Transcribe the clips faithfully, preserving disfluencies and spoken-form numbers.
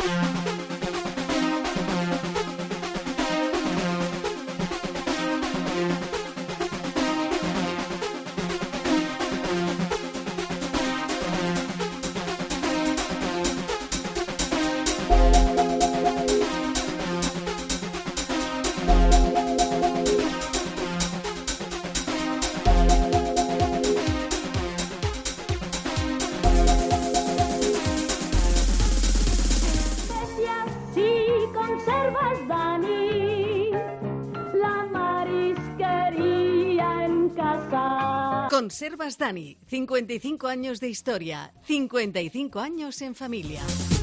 Conservas Dani, cincuenta y cinco años de historia, cincuenta y cinco años en familia.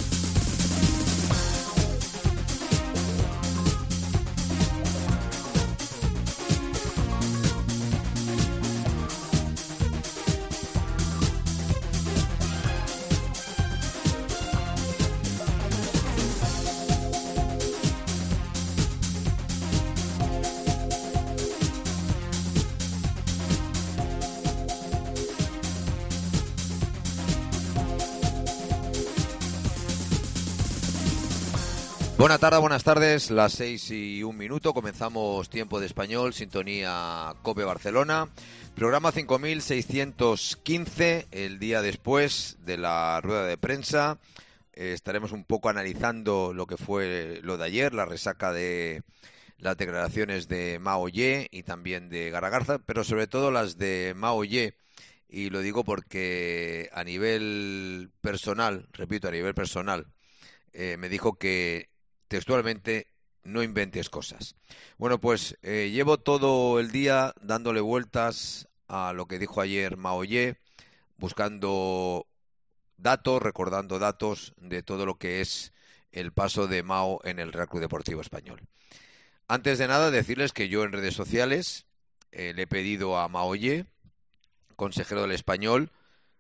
Buenas tardes, buenas tardes, las seis y un minuto, comenzamos Tiempo de Español, sintonía COPE Barcelona, programa cinco mil seiscientos quince, el día después de la rueda de prensa. Eh, estaremos un poco analizando lo que fue lo de ayer, la resaca de las declaraciones de Mao Ye y también de Garagarza, pero sobre todo las de Mao Ye, y lo digo porque a nivel personal, repito, a nivel personal, eh, me dijo que textualmente, no inventes cosas. Bueno, pues eh, llevo todo el día dándole vueltas a lo que dijo ayer Mao Ye, buscando datos, recordando datos de todo lo que es el paso de Mao en el Real Club Deportivo Español. Antes de nada, decirles que yo en redes sociales eh, le he pedido a Mao Ye, consejero del Español,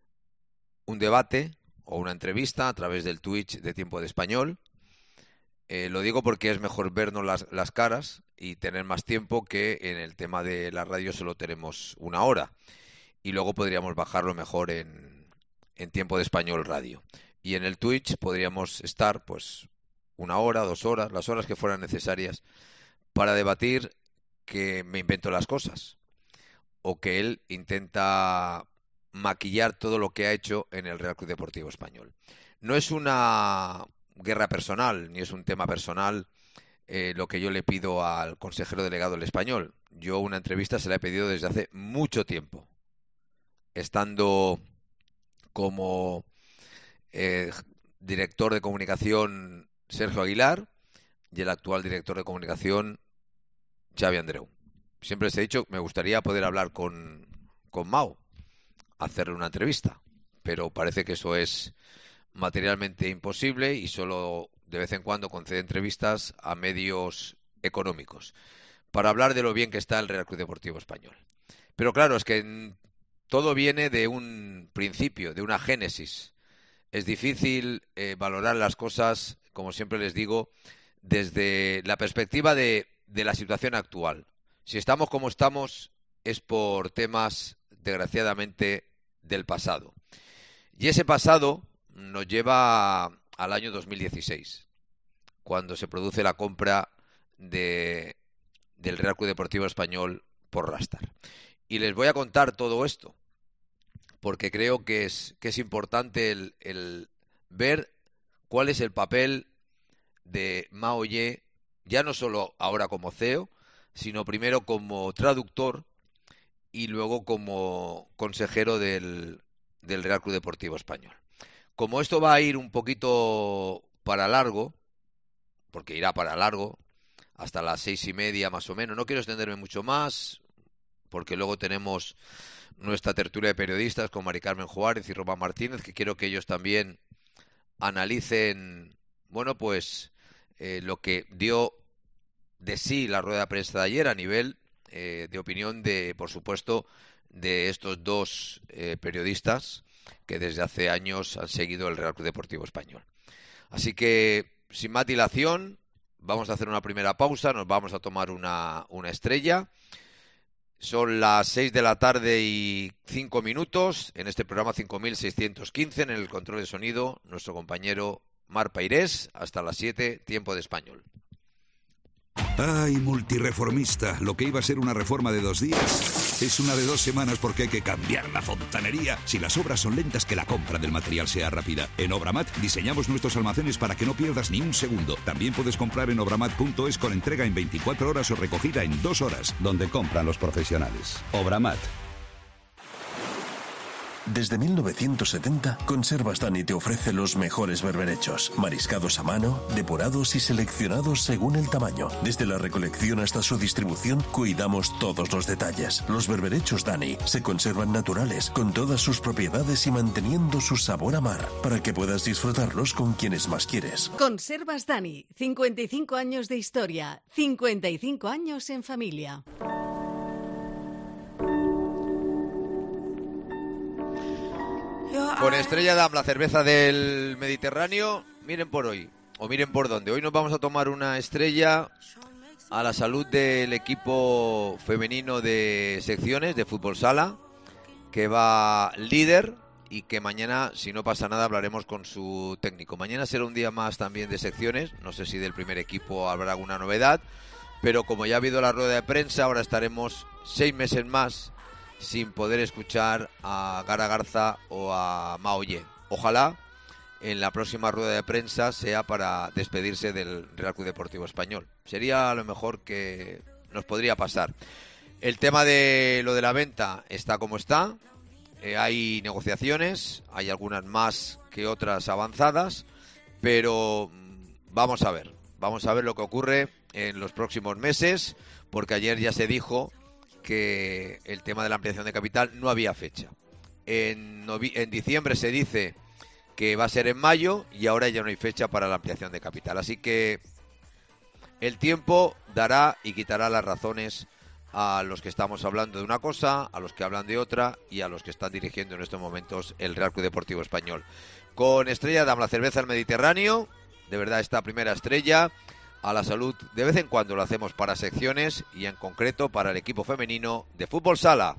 un debate o una entrevista a través del Twitch de Tiempo de Español. Eh, lo digo porque es mejor vernos las, las caras y tener más tiempo, que en el tema de la radio solo tenemos una hora. Y luego podríamos bajarlo mejor en, en Tiempo de Español Radio. Y en el Twitch podríamos estar pues una hora, dos horas, las horas que fueran necesarias para debatir que me invento las cosas o que él intenta maquillar todo lo que ha hecho en el Real Club Deportivo Español. No es una guerra personal, ni es un tema personal eh, lo que yo le pido al consejero delegado del Español. Yo una entrevista se la he pedido desde hace mucho tiempo, estando como eh, director de comunicación Sergio Aguilar y el actual director de comunicación Xavi Andreu. Siempre les he dicho que me gustaría poder hablar con, con Mao, hacerle una entrevista, pero parece que eso es materialmente imposible y solo de vez en cuando concede entrevistas a medios económicos para hablar de lo bien que está el Real Club Deportivo Español. Pero claro, es que todo viene de un principio, de una génesis. Es difícil eh, valorar las cosas, como siempre les digo, desde la perspectiva de, de la situación actual. Si estamos como estamos es por temas, desgraciadamente, del pasado. Y ese pasado nos lleva al año dos mil dieciséis, cuando se produce la compra de, del Real Club Deportivo Español por Rastar. Y les voy a contar todo esto, porque creo que es, que es importante el, el ver cuál es el papel de Mao Ye, ya no solo ahora como C E O, sino primero como traductor y luego como consejero del, del Real Club Deportivo Español. Como esto va a ir un poquito para largo, porque irá para largo, hasta las seis y media más o menos, no quiero extenderme mucho más, porque luego tenemos nuestra tertulia de periodistas con Mari Carmen Juárez y Román Martínez, que quiero que ellos también analicen, bueno, pues eh, lo que dio de sí la rueda de prensa de ayer a nivel eh, de opinión de, por supuesto, de estos dos eh, periodistas que desde hace años han seguido el Real Club Deportivo Español. Así que, sin más dilación, vamos a hacer una primera pausa, nos vamos a tomar una, una estrella. Son las seis de la tarde y cinco minutos en este programa cinco mil seiscientos quince, en el control de sonido, nuestro compañero Mar Peirés, hasta las siete, tiempo de español. Ay, multireformista, lo que iba a ser una reforma de dos días es una de dos semanas porque hay que cambiar la fontanería. Si las obras son lentas, que la compra del material sea rápida. En Obramat diseñamos nuestros almacenes para que no pierdas ni un segundo. También puedes comprar en obramat punto es con entrega en veinticuatro horas o recogida en dos horas, donde compran los profesionales. Obramat. Desde mil novecientos setenta, Conservas Dani te ofrece los mejores berberechos, mariscados a mano, depurados y seleccionados según el tamaño. Desde la recolección hasta su distribución, cuidamos todos los detalles. Los berberechos Dani se conservan naturales, con todas sus propiedades y manteniendo su sabor a mar, para que puedas disfrutarlos con quienes más quieres. Conservas Dani, cincuenta y cinco años de historia, cincuenta y cinco años en familia. Con Estrella Damm, la cerveza del Mediterráneo, miren por hoy, o miren por dónde. Hoy nos vamos a tomar una estrella a la salud del equipo femenino de secciones de fútbol sala, que va líder y que mañana, si no pasa nada, hablaremos con su técnico. Mañana será un día más también de secciones, no sé si del primer equipo habrá alguna novedad, pero como ya ha habido la rueda de prensa, ahora estaremos seis meses más sin poder escuchar a Gara Garza o a Mao Ye. Ojalá en la próxima rueda de prensa sea para despedirse del Real Club Deportivo Español. Sería lo mejor que nos podría pasar. El tema de lo de la venta está como está. Eh, hay negociaciones, hay algunas más que otras avanzadas, pero vamos a ver. Vamos a ver lo que ocurre en los próximos meses, porque ayer ya se dijo que el tema de la ampliación de capital no había fecha. En, novi- en diciembre se dice que va a ser en mayo y ahora ya no hay fecha para la ampliación de capital. Así que el tiempo dará y quitará las razones a los que estamos hablando de una cosa, a los que hablan de otra y a los que están dirigiendo en estos momentos el Real Club Deportivo Español. Con Estrella Damm, la cerveza del Mediterráneo, de verdad esta primera estrella a la salud. De vez en cuando lo hacemos para secciones y en concreto para el equipo femenino de fútbol sala.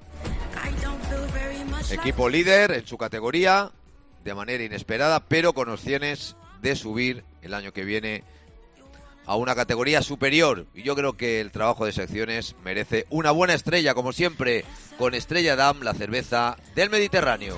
Equipo líder en su categoría de manera inesperada, pero con opciones de subir el año que viene a una categoría superior. Y yo creo que el trabajo de secciones merece una buena estrella, como siempre, con Estrella Damm, la cerveza del Mediterráneo.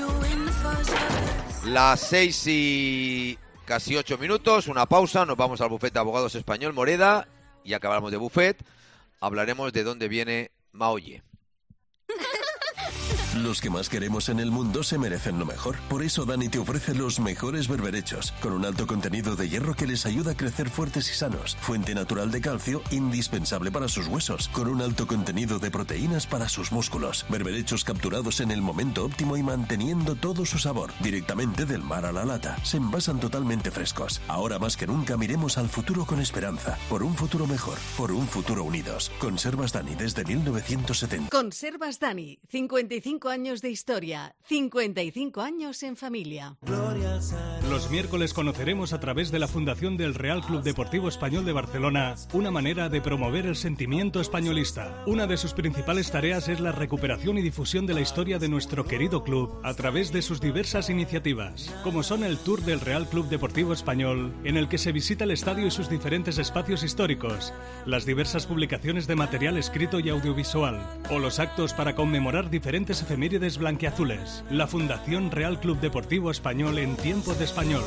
Las seis y casi ocho minutos, una pausa, nos vamos al bufete de abogados español Moreda y acabamos de bufet, hablaremos de dónde viene Mao Ye. Los que más queremos en el mundo se merecen lo mejor. Por eso Dani te ofrece los mejores berberechos, con un alto contenido de hierro que les ayuda a crecer fuertes y sanos, fuente natural de calcio indispensable para sus huesos, con un alto contenido de proteínas para sus músculos. Berberechos capturados en el momento óptimo y manteniendo todo su sabor, directamente del mar a la lata. Se envasan totalmente frescos. Ahora más que nunca miremos al futuro con esperanza, por un futuro mejor, por un futuro unidos. Conservas Dani desde mil novecientos setenta. Conservas Dani, cincuenta y cinco años de historia, cincuenta y cinco años en familia. Los miércoles conoceremos a través de la Fundación del Real Club Deportivo Español de Barcelona una manera de promover el sentimiento españolista. Una de sus principales tareas es la recuperación y difusión de la historia de nuestro querido club a través de sus diversas iniciativas, como son el Tour del Real Club Deportivo Español, en el que se visita el estadio y sus diferentes espacios históricos, las diversas publicaciones de material escrito y audiovisual, o los actos para conmemorar diferentes efemérides blanquiazules. La Fundación Real Club Deportivo Español en tiempo de español.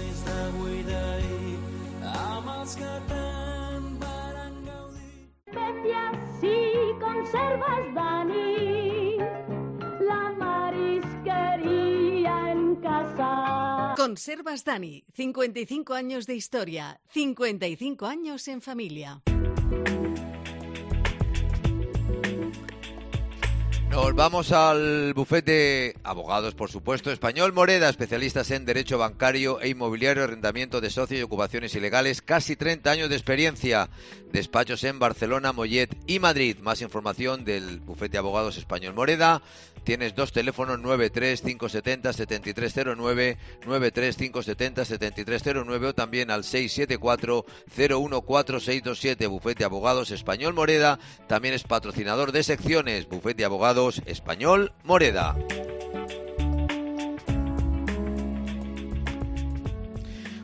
Sí, conservas Dani, la marisquería en casa. Conservas Dani, cincuenta y cinco años de historia, cincuenta y cinco años en familia. Nos vamos al bufete de abogados, por supuesto, español Moreda, especialistas en derecho bancario e inmobiliario, arrendamiento de socios y ocupaciones ilegales, casi treinta años de experiencia, despachos en Barcelona, Mollet y Madrid. Más información del bufete de abogados español Moreda. Tienes dos teléfonos, nueve tres cinco siete cero siete tres cero nueve, nueve tres cinco siete cero siete tres cero nueve o también al seis siete cuatro cero uno cuatro seis dos siete. Bufete de abogados español Moreda también es patrocinador de secciones. Bufete de abogados español Moreda.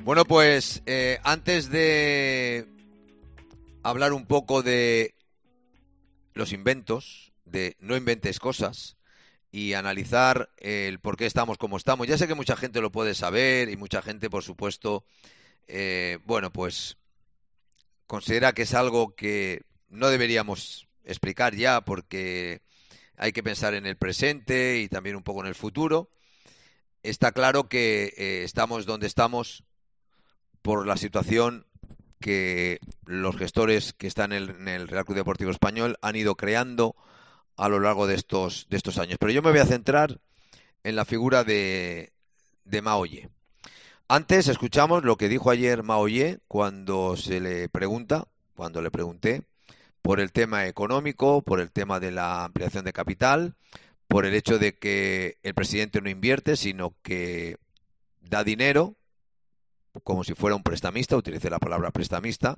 Bueno, pues eh, antes de hablar un poco de los inventos, de no inventes cosas y analizar el por qué estamos como estamos. Ya sé que mucha gente lo puede saber y mucha gente, por supuesto, eh, bueno, pues considera que es algo que no deberíamos explicar ya porque hay que pensar en el presente y también un poco en el futuro. Está claro que eh, estamos donde estamos por la situación que los gestores que están en el, en el Real Club Deportivo Español han ido creando a lo largo de estos, de estos años. Pero yo me voy a centrar en la figura de, de Mao Ye. Antes escuchamos lo que dijo ayer Mao Ye cuando se le pregunta, cuando le pregunté por el tema económico, por el tema de la ampliación de capital, por el hecho de que el presidente no invierte, sino que da dinero, como si fuera un prestamista, utilicé la palabra prestamista,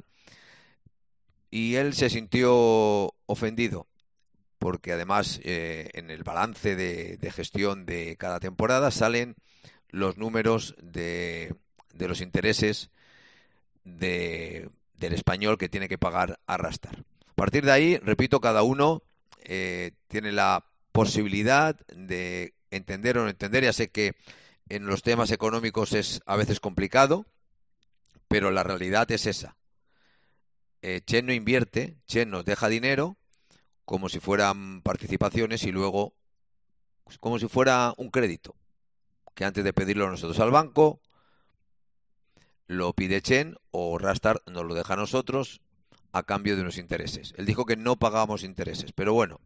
y él se sintió ofendido, porque además eh, en el balance de, de gestión de cada temporada salen los números de, de los intereses de, del Español que tiene que pagar a Rastar. A partir de ahí, repito, cada uno eh, tiene la posibilidad de entender o no entender. Ya sé que en los temas económicos es a veces complicado, pero la realidad es esa. Eh, Chen no invierte, Chen nos deja dinero como si fueran participaciones y luego pues, como si fuera un crédito, que antes de pedirlo nosotros al banco, lo pide Chen o Rastar nos lo deja a nosotros a cambio de unos intereses. Él dijo que no pagábamos intereses, pero bueno,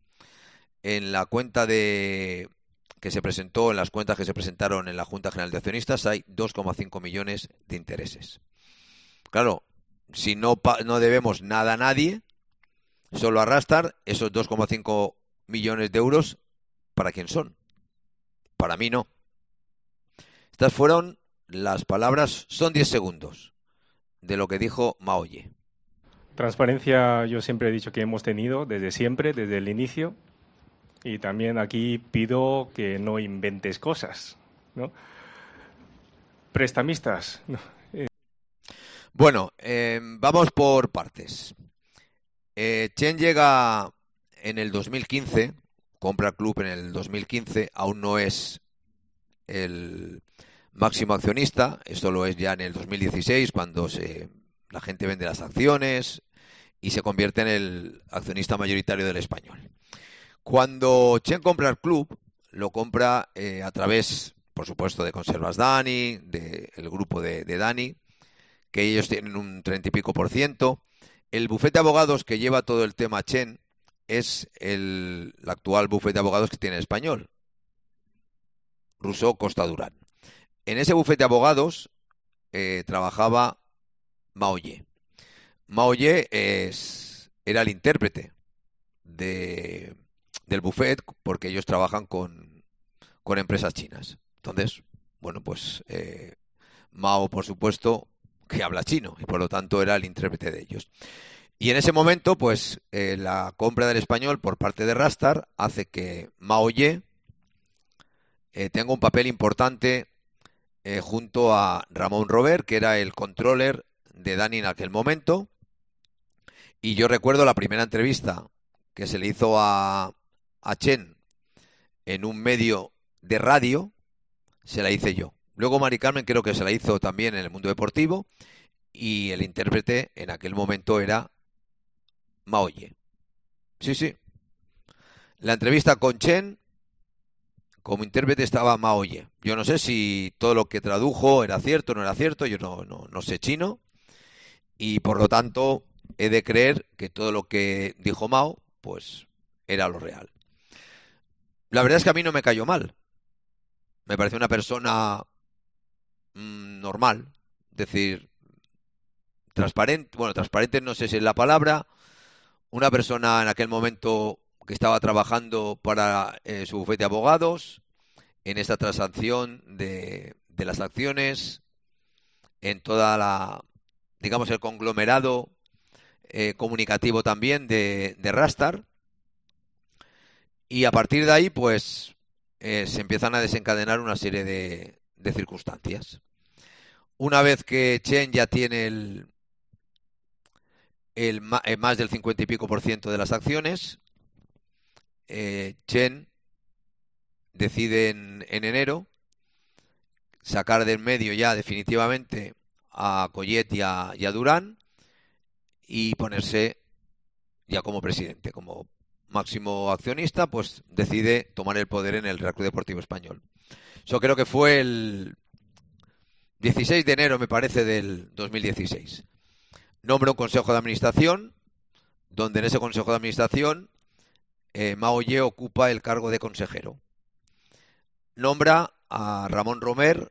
en la cuenta de que se presentó, en las cuentas que se presentaron en la Junta General de Accionistas hay dos coma cinco millones de intereses. Claro, si no, no debemos nada a nadie, solo a Rastar, esos dos coma cinco millones de euros, ¿para quién son? Para mí no. Estas fueron las palabras, son diez segundos, de lo que dijo Mao Ye. Transparencia yo siempre he dicho que hemos tenido desde siempre, desde el inicio. Y también aquí pido que no inventes cosas, ¿no? Prestamistas. No. Eh. Bueno, eh, vamos por partes. Eh, Chen llega en el dos mil quince, compra el club en el dos mil quince, aún no es el máximo accionista, esto lo es ya en el dos mil dieciséis, cuando se, la gente vende las acciones y se convierte en el accionista mayoritario del Español. Cuando Chen compra el club, lo compra eh, a través, por supuesto, de Conservas Dani, del grupo de, de Dani, que ellos tienen un treinta y pico por ciento. El bufete de abogados que lleva todo el tema Chen es el, el actual bufete de abogados que tiene el Español, Rousseau Costa Durán. En ese bufete de abogados eh, trabajaba Mao Ye. Mao Ye es, era el intérprete de... del buffet, porque ellos trabajan con, con empresas chinas. Entonces, bueno, pues eh, Mao, por supuesto, que habla chino y por lo tanto era el intérprete de ellos. Y en ese momento, pues eh, la compra del Español por parte de Rastar hace que Mao Ye eh, tenga un papel importante eh, junto a Ramón Robert, que era el controller de Dani en aquel momento. Y yo recuerdo la primera entrevista que se le hizo a a Chen en un medio de radio, se la hice yo. Luego Mari Carmen creo que se la hizo también en el mundo deportivo y el intérprete en aquel momento era Mao Ye. Sí, sí. La entrevista con Chen, como intérprete estaba Mao Ye. Yo no sé si todo lo que tradujo era cierto o no era cierto, yo no, no, no sé chino y por lo tanto he de creer que todo lo que dijo Mao, pues era lo real. La verdad es que a mí no me cayó mal. Me pareció una persona mmm, normal, es decir, transparente, bueno, transparente no sé si es la palabra, una persona en aquel momento que estaba trabajando para eh, su bufete de abogados, en esta transacción de, de las acciones, en toda la, digamos, el conglomerado eh, comunicativo también de, de Rastar. Y a partir de ahí, pues, eh, se empiezan a desencadenar una serie de, de circunstancias. Una vez que Chen ya tiene el, el, el más del cincuenta y pico por ciento de las acciones, eh, Chen decide en, en enero sacar del medio ya definitivamente a Collet y a, y a Durán y ponerse ya como presidente, como máximo accionista, pues decide tomar el poder en el Real Club Deportivo Español. Eso creo que fue el dieciséis de enero, me parece, del dos mil dieciséis. Nombra un consejo de administración, donde en ese consejo de administración eh, Mao Ye ocupa el cargo de consejero. Nombra a Ramón Romer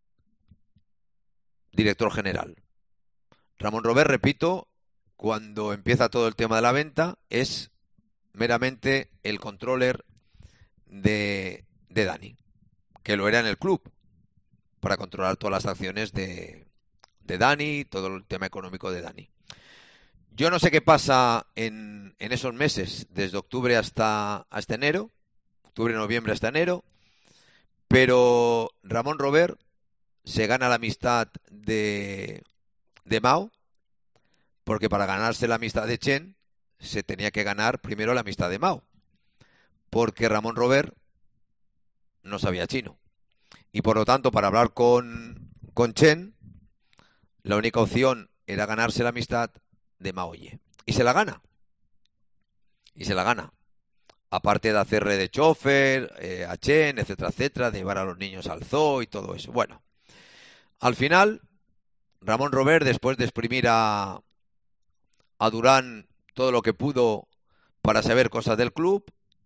director general. Ramón Romer, repito, cuando empieza todo el tema de la venta, es meramente el controller de, de Dani, que lo era en el club, para controlar todas las acciones de, de Dani, todo el tema económico de Dani. Yo no sé qué pasa en, en esos meses, desde octubre hasta, hasta enero, octubre, noviembre hasta enero, pero Ramón Romer se gana la amistad de, de Mao, porque para ganarse la amistad de Chen se tenía que ganar primero la amistad de Mao, porque Ramón Romer no sabía chino. Y por lo tanto, para hablar con, con Chen, la única opción era ganarse la amistad de Mao Ye. Y se la gana. Y se la gana. Aparte de hacerle de chofer eh, a Chen, etcétera, etcétera, de llevar a los niños al zoo y todo eso. Bueno, al final, Ramón Romer, después de exprimir a, a Durán todo lo que pudo para saber cosas del club,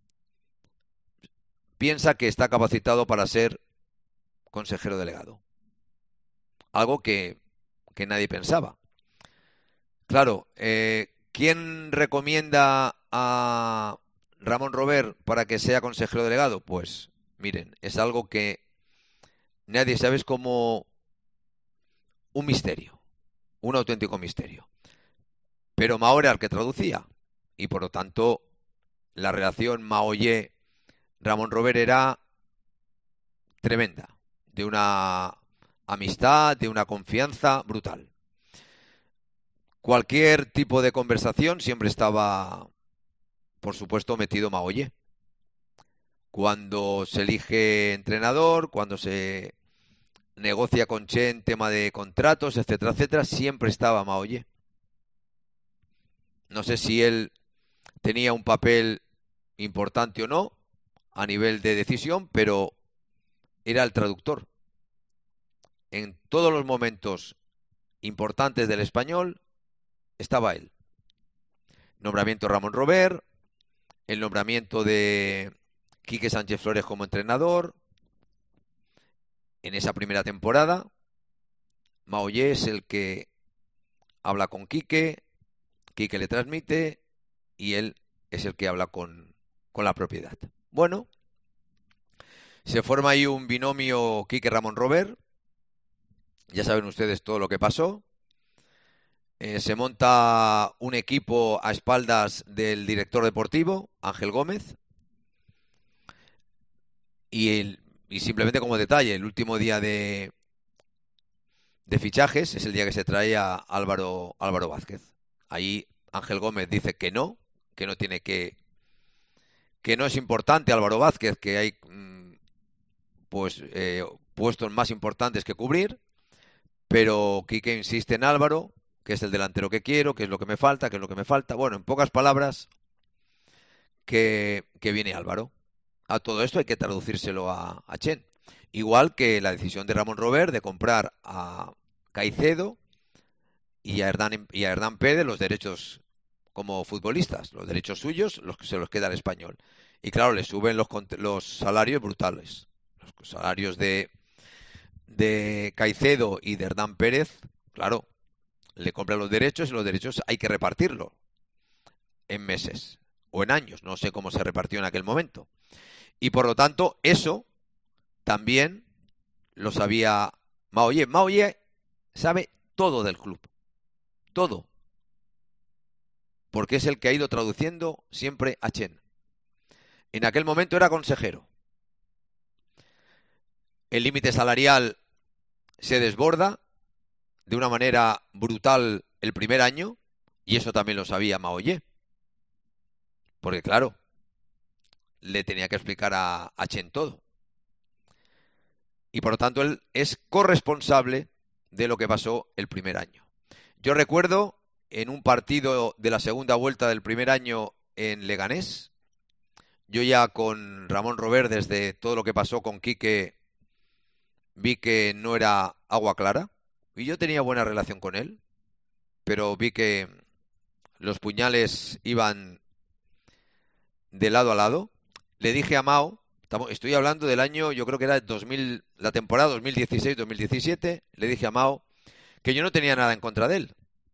piensa que está capacitado para ser consejero delegado. Algo que, que nadie pensaba. Claro, eh, ¿quién recomienda a Ramón Romer para que sea consejero delegado? Pues, miren, es algo que nadie sabe, es como un misterio, un auténtico misterio. Pero Mao era el que traducía y por lo tanto la relación Mao Ye Ramón Romer era tremenda, de una amistad, de una confianza brutal. Cualquier tipo de conversación siempre estaba, por supuesto, metido Mao Ye. Cuando se elige entrenador, cuando se negocia con Chen tema de contratos, etcétera, etcétera, siempre estaba Mao Ye. No sé si él tenía un papel importante o no a nivel de decisión, pero era el traductor. En todos los momentos importantes del español estaba él. Nombramiento de Ramón Romer, el nombramiento de Quique Sánchez Flores como entrenador. En esa primera temporada, Mao Ye es el que habla con Quique, Quique le transmite y él es el que habla con, con la propiedad. Bueno, se forma ahí un binomio Quique-Ramón Romer. Ya saben ustedes todo lo que pasó. Eh, se monta un equipo a espaldas del director deportivo, Ángel Gómez. Y, el, y simplemente como detalle, el último día de, de fichajes es el día que se trae a Álvaro, Álvaro Vázquez. Ahí Ángel Gómez dice que no, que no tiene que, que no es importante Álvaro Vázquez, que hay pues eh, puestos más importantes que cubrir, pero Quique insiste en Álvaro, que es el delantero que quiero, que es lo que me falta, que es lo que me falta. Bueno, en pocas palabras, que, que viene Álvaro. A todo esto hay que traducírselo a, a Chen. Igual que la decisión de Ramón Romer de comprar a Caicedo y a Hernán, y a Hernán Pérez los derechos como futbolistas, los derechos suyos, los que se los queda el español. Y claro, le suben los, los salarios brutales. Los salarios de, de Caicedo y de Hernán Pérez, claro, le compran los derechos y los derechos hay que repartirlo en meses o en años, no sé cómo se repartió en aquel momento. Y por lo tanto, eso también lo sabía Mao Ye. Mao Ye sabe todo del club, todo, porque es el que ha ido traduciendo siempre a Chen. En aquel momento era consejero. El límite salarial se desborda de una manera brutal el primer año, y eso también lo sabía Mao Ye. Porque claro, le tenía que explicar a, a Chen todo. Y por lo tanto él es corresponsable de lo que pasó el primer año. Yo recuerdo en un partido de la segunda vuelta del primer año en Leganés, yo ya con Ramón Robert, desde todo lo que pasó con Quique, vi que no era agua clara. Y yo tenía buena relación con él, pero vi que los puñales iban de lado a lado. Le dije a Mao, estoy hablando del año, yo creo que era dos mil, la temporada dos mil dieciséis dos mil diecisiete, le dije a Mao que yo no tenía nada en contra de él,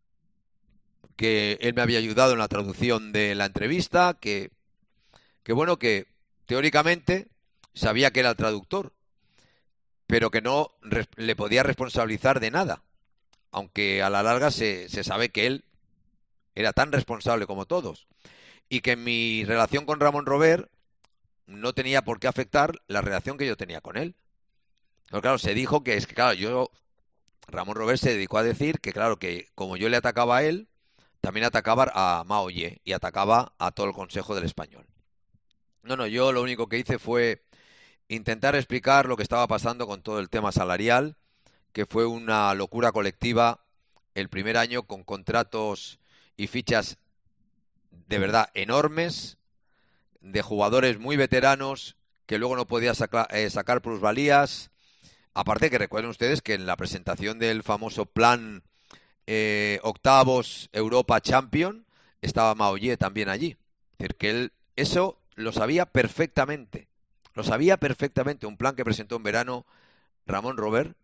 que él me había ayudado en la traducción de la entrevista, que, que bueno, que teóricamente sabía que era el traductor, pero que no le podía responsabilizar de nada, aunque a la larga se, se sabe que él era tan responsable como todos, y que mi relación con Ramón Robert no tenía por qué afectar la relación que yo tenía con él. Pero claro, se dijo que es que, claro, yo, Ramón Robert se dedicó a decir que, claro, que como yo le atacaba a él, también atacaba a Mao Ye y atacaba a todo el Consejo del Español. No, no, yo lo único que hice fue intentar explicar lo que estaba pasando con todo el tema salarial, que fue una locura colectiva el primer año, con contratos y fichas de verdad enormes, de jugadores muy veteranos que luego no podía saca, eh, sacar plusvalías. Aparte que recuerden ustedes que en la presentación del famoso plan eh, octavos Europa Champion estaba Mao Ye también allí. Es decir, que él eso lo sabía perfectamente. Lo sabía perfectamente, un plan que presentó en verano Ramón Robert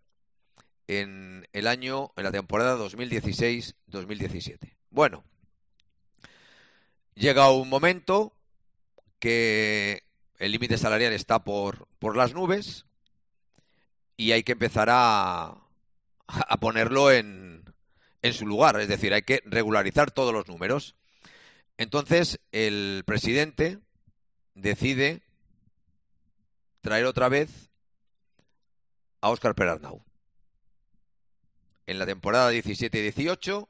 en el año, en la temporada dos mil dieciséis dos mil diecisiete. Bueno, llega un momento que el límite salarial está por, por las nubes y hay que empezar a, a ponerlo en, en su lugar, es decir, hay que regularizar todos los números. Entonces, el presidente decide traer otra vez a Óscar Perarnau. En la temporada diecisiete y dieciocho,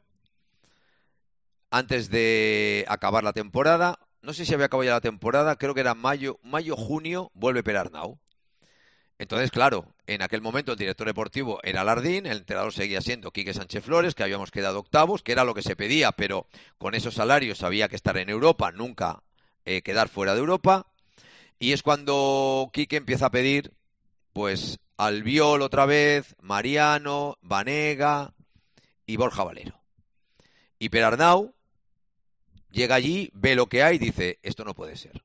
antes de acabar la temporada, no sé si había acabado ya la temporada, creo que era mayo, mayo, junio, vuelve Perarnau. Entonces, claro, en aquel momento el director deportivo era Lardín, el entrenador seguía siendo Quique Sánchez Flores, que habíamos quedado octavos, que era lo que se pedía, pero con esos salarios había que estar en Europa, nunca eh, quedar fuera de Europa. Y es cuando Quique empieza a pedir, pues, Albiol otra vez, Mariano, Banega y Borja Valero. Y Perarnau llega allí, ve lo que hay y dice, esto no puede ser.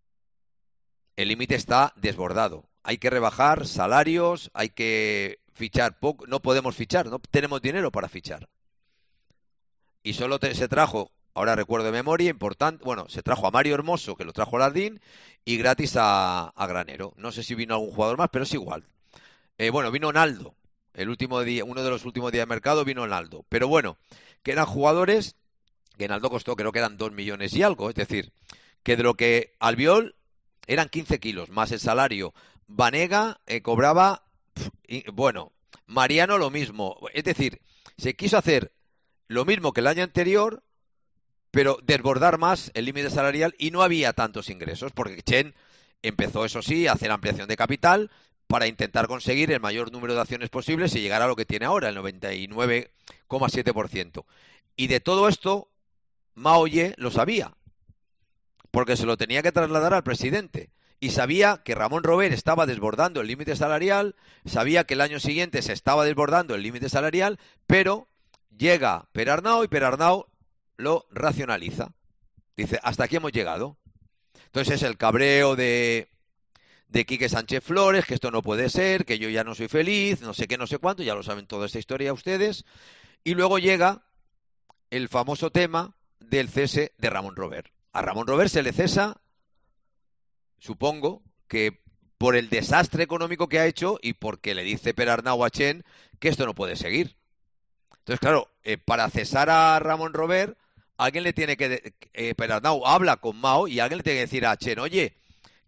El límite está desbordado. Hay que rebajar salarios, hay que fichar poco, no podemos fichar, no tenemos dinero para fichar. Y solo te, se trajo, ahora recuerdo de memoria, importante, bueno, se trajo a Mario Hermoso, que lo trajo Lardín, y gratis a, a Granero. No sé si vino algún jugador más, pero es igual. Eh, bueno, vino Naldo, el último día, uno de los últimos días de mercado vino Naldo. Pero bueno, que eran jugadores que Naldo costó, creo que eran dos millones y algo. Es decir, que de lo que Albiol eran quince kilos, más el salario. Banega eh, cobraba, pff, y, bueno, Mariano lo mismo. Es decir, se quiso hacer lo mismo que el año anterior, pero desbordar más el límite salarial y no había tantos ingresos, porque Chen empezó, eso sí, a hacer ampliación de capital para intentar conseguir el mayor número de acciones posibles y llegar a lo que tiene ahora, el noventa y nueve coma siete por ciento. Y de todo esto, Mao Ye lo sabía, porque se lo tenía que trasladar al presidente. Y sabía que Ramón Robert estaba desbordando el límite salarial, sabía que el año siguiente se estaba desbordando el límite salarial, pero llega Perarnau y Perarnau lo racionaliza. Dice, hasta aquí hemos llegado. Entonces es el cabreo de, de Quique Sánchez Flores, que esto no puede ser, que yo ya no soy feliz, no sé qué, no sé cuánto, ya lo saben toda esta historia ustedes. Y luego llega el famoso tema del cese de Ramón Robert. A Ramón Robert se le cesa, supongo, que por el desastre económico que ha hecho y porque le dice Perarnau a Chen que esto no puede seguir. Entonces, claro, eh, para cesar a Ramón Robert, alguien le tiene que... Eh, Perarnau habla con Mao y alguien le tiene que decir a Chen, oye,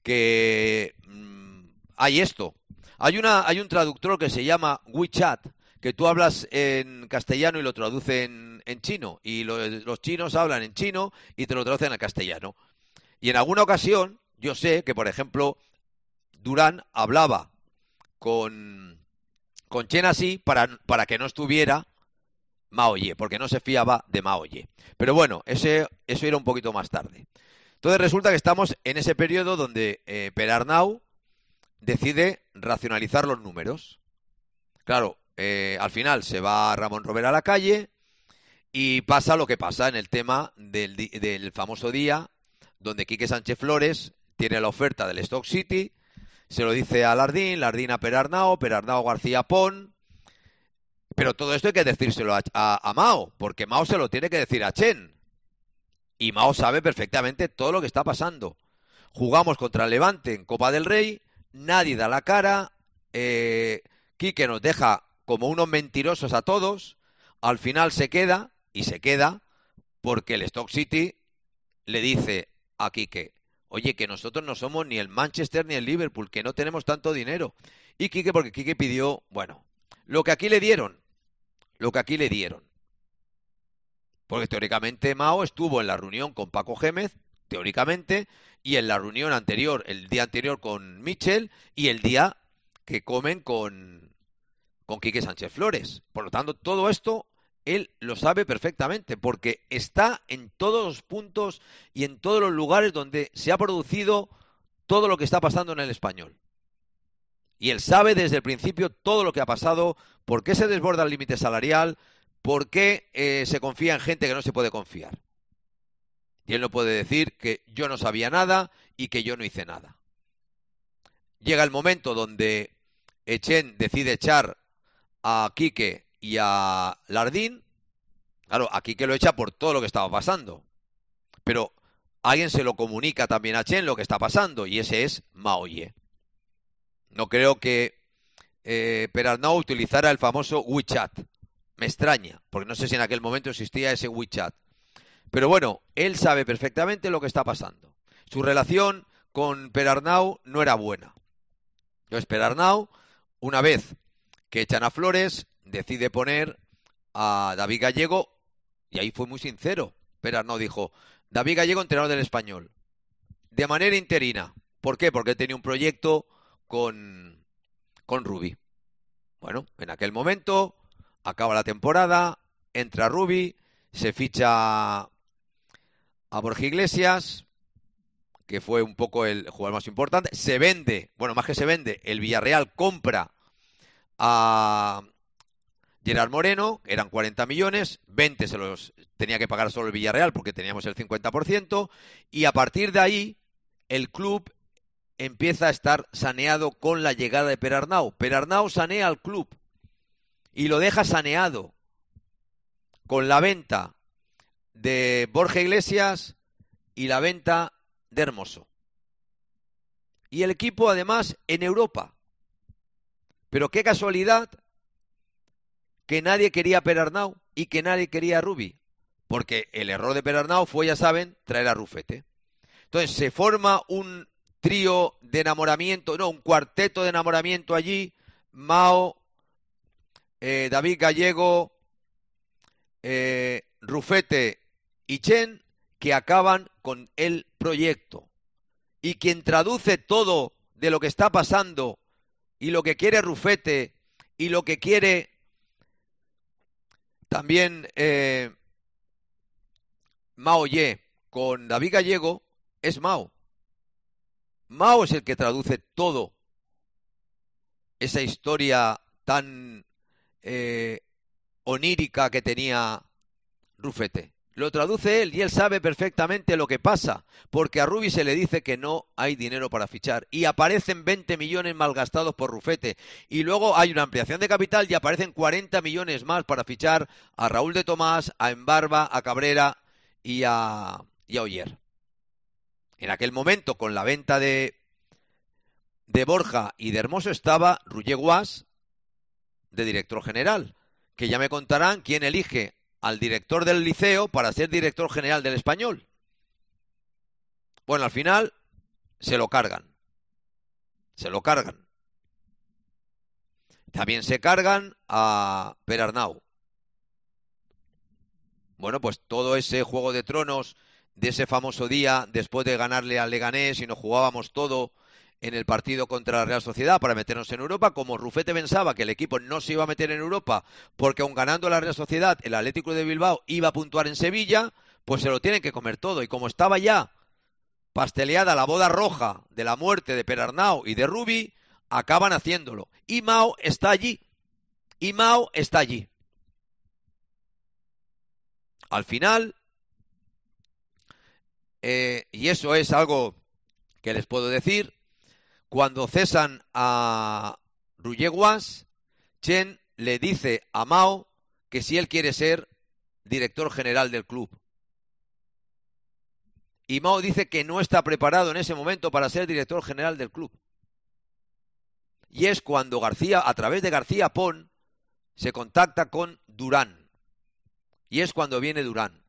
que mmm, hay esto. Hay, una, hay un traductor que se llama WeChat, que tú hablas en castellano y lo traducen en chino, y lo, los chinos hablan en chino y te lo traducen al castellano. Y en alguna ocasión, yo sé que, por ejemplo, Durán hablaba con, con Chen así para, para que no estuviera Mao Ye, porque no se fiaba de Mao Ye. Pero bueno, ese, eso era un poquito más tarde. Entonces resulta que estamos en ese periodo donde eh, Perarnau decide racionalizar los números. Claro, eh, al final se va Ramón Robert a la calle y pasa lo que pasa en el tema del, del famoso día donde Quique Sánchez Flores tiene la oferta del Stock City, se lo dice a Lardín, Lardín a Perarnau, Perarnau a García Pon, pero todo esto hay que decírselo a, a, a Mao, porque Mao se lo tiene que decir a Chen. Y Mao sabe perfectamente todo lo que está pasando. Jugamos contra el Levante en Copa del Rey, nadie da la cara, eh, Quique nos deja como unos mentirosos a todos, al final se queda, y se queda, porque el Stock City le dice a Quique, oye, que nosotros no somos ni el Manchester ni el Liverpool, que no tenemos tanto dinero. Y Quique, porque Quique pidió, bueno, lo que aquí le dieron, lo que aquí le dieron. Porque teóricamente Mao estuvo en la reunión con Paco Gémez, teóricamente, y en la reunión anterior, el día anterior con Michel, y el día que comen con, con Quique Sánchez Flores. Por lo tanto, todo esto él lo sabe perfectamente, porque está en todos los puntos y en todos los lugares donde se ha producido todo lo que está pasando en el Español. Y él sabe desde el principio todo lo que ha pasado, por qué se desborda el límite salarial, por qué eh, se confía en gente que no se puede confiar. Y él no puede decir que yo no sabía nada y que yo no hice nada. Llega el momento donde Chen decide echar a Quique y a Lardín. Claro, a Quique lo echa por todo lo que estaba pasando. Pero alguien se lo comunica también a Chen lo que está pasando, y ese es Mao Ye. No creo que eh, Perarnau utilizara el famoso WeChat. Me extraña, porque no sé si en aquel momento existía ese WeChat. Pero bueno, él sabe perfectamente lo que está pasando. Su relación con Perarnau no era buena. Entonces Perarnau, una vez que echan a Flores, decide poner a David Gallego, y ahí fue muy sincero. Perarnau dijo, David Gallego, entrenador del Español, de manera interina. ¿Por qué? Porque tenía un proyecto con, con Rubi. Bueno, en aquel momento acaba la temporada, entra Rubi, se ficha a Borja Iglesias, que fue un poco el jugador más importante, se vende, bueno, más que se vende, el Villarreal compra a Gerard Moreno, eran cuarenta millones, veinte se los tenía que pagar solo el Villarreal porque teníamos el cincuenta por ciento, y a partir de ahí el club empieza a estar saneado con la llegada de Perarnau. Perarnau sanea al club y lo deja saneado con la venta de Borja Iglesias y la venta de Hermoso. Y el equipo además en Europa. Pero qué casualidad que nadie quería a Perarnau y que nadie quería a Rubi. Porque el error de Perarnau fue, ya saben, traer a Rufete. Entonces se forma un trío de enamoramiento, no, un cuarteto de enamoramiento allí. Mao, eh, David Gallego, eh, Rufete y Chen, que acaban con el proyecto. Y quien traduce todo de lo que está pasando y lo que quiere Rufete y lo que quiere también eh, Mao Ye con David Gallego es Mao. Mao es el que traduce todo esa historia tan eh, onírica que tenía Rufete. Lo traduce él y él sabe perfectamente lo que pasa, porque a Rubi se le dice que no hay dinero para fichar y aparecen veinte millones malgastados por Rufete, y luego hay una ampliación de capital y aparecen cuarenta millones más para fichar a Raúl de Tomás, a Embarba, a Cabrera y a, y a Oyer. En aquel momento, con la venta de, de Borja y de Hermoso, estaba Roger Guas de director general, que ya me contarán quién elige al director del Liceo para ser director general del Español. Bueno, al final se lo cargan. Se lo cargan. También se cargan a Per Arnau. Bueno, pues todo ese Juego de Tronos de ese famoso día, después de ganarle al Leganés y nos jugábamos todo en el partido contra la Real Sociedad para meternos en Europa, como Rufete pensaba que el equipo no se iba a meter en Europa porque aun ganando la Real Sociedad, el Atlético de Bilbao iba a puntuar en Sevilla, pues se lo tienen que comer todo. Y como estaba ya pasteleada la boda roja de la muerte de Per Arnau y de Rubi, acaban haciéndolo. Y Mao está allí. Y Mao está allí. Al final, eh, y eso es algo que les puedo decir, cuando cesan a Ruyeguas, Chen le dice a Mao que si él quiere ser director general del club. Y Mao dice que no está preparado en ese momento para ser director general del club. Y es cuando García, a través de García Pon, se contacta con Durán. Y es cuando viene Durán.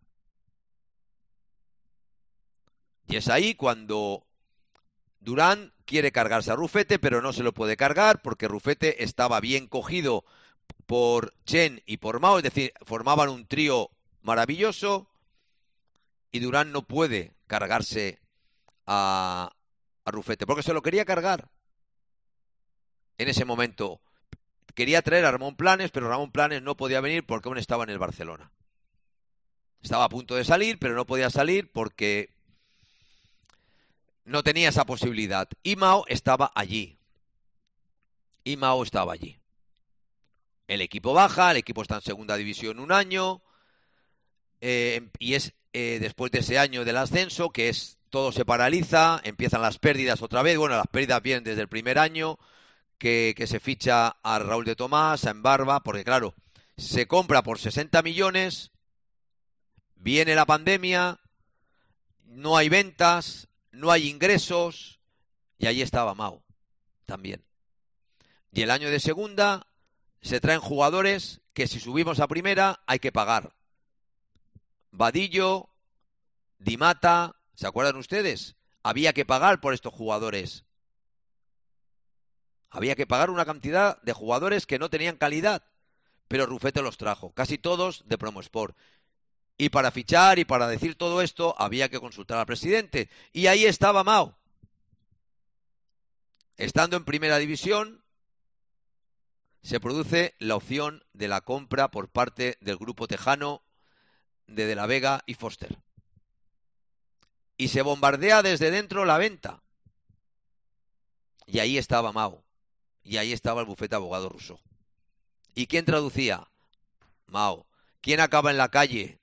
Y es ahí cuando Durán quiere cargarse a Rufete, pero no se lo puede cargar porque Rufete estaba bien cogido por Chen y por Mao, es decir, formaban un trío maravilloso y Durán no puede cargarse a, a Rufete porque se lo quería cargar en ese momento. Quería traer a Ramón Planes, pero Ramón Planes no podía venir porque aún estaba en el Barcelona. Estaba a punto de salir, pero no podía salir porque no tenía esa posibilidad. Y Mao estaba allí. Y Mao estaba allí. El equipo baja, el equipo está en segunda división un año, eh, y es eh, después de ese año del ascenso que es todo se paraliza, empiezan las pérdidas otra vez. Bueno, las pérdidas vienen desde el primer año, que, que se ficha a Raúl de Tomás, a Embarba, porque claro, se compra por sesenta millones, viene la pandemia, no hay ventas, no hay ingresos, y allí estaba Mao también. Y el año de segunda se traen jugadores que si subimos a primera hay que pagar. Vadillo, Di Mata, ¿se acuerdan ustedes? Había que pagar por estos jugadores. Había que pagar una cantidad de jugadores que no tenían calidad, pero Rufete los trajo, casi todos de Promosport. Y para fichar y para decir todo esto había que consultar al presidente. Y ahí estaba Mao. Estando en primera división, se produce la opción de la compra por parte del grupo tejano de De la Vega y Foster. Y se bombardea desde dentro la venta. Y ahí estaba Mao. Y ahí estaba el bufete abogado Rousseau. ¿Y quién traducía? Mao. ¿Quién acaba en la calle?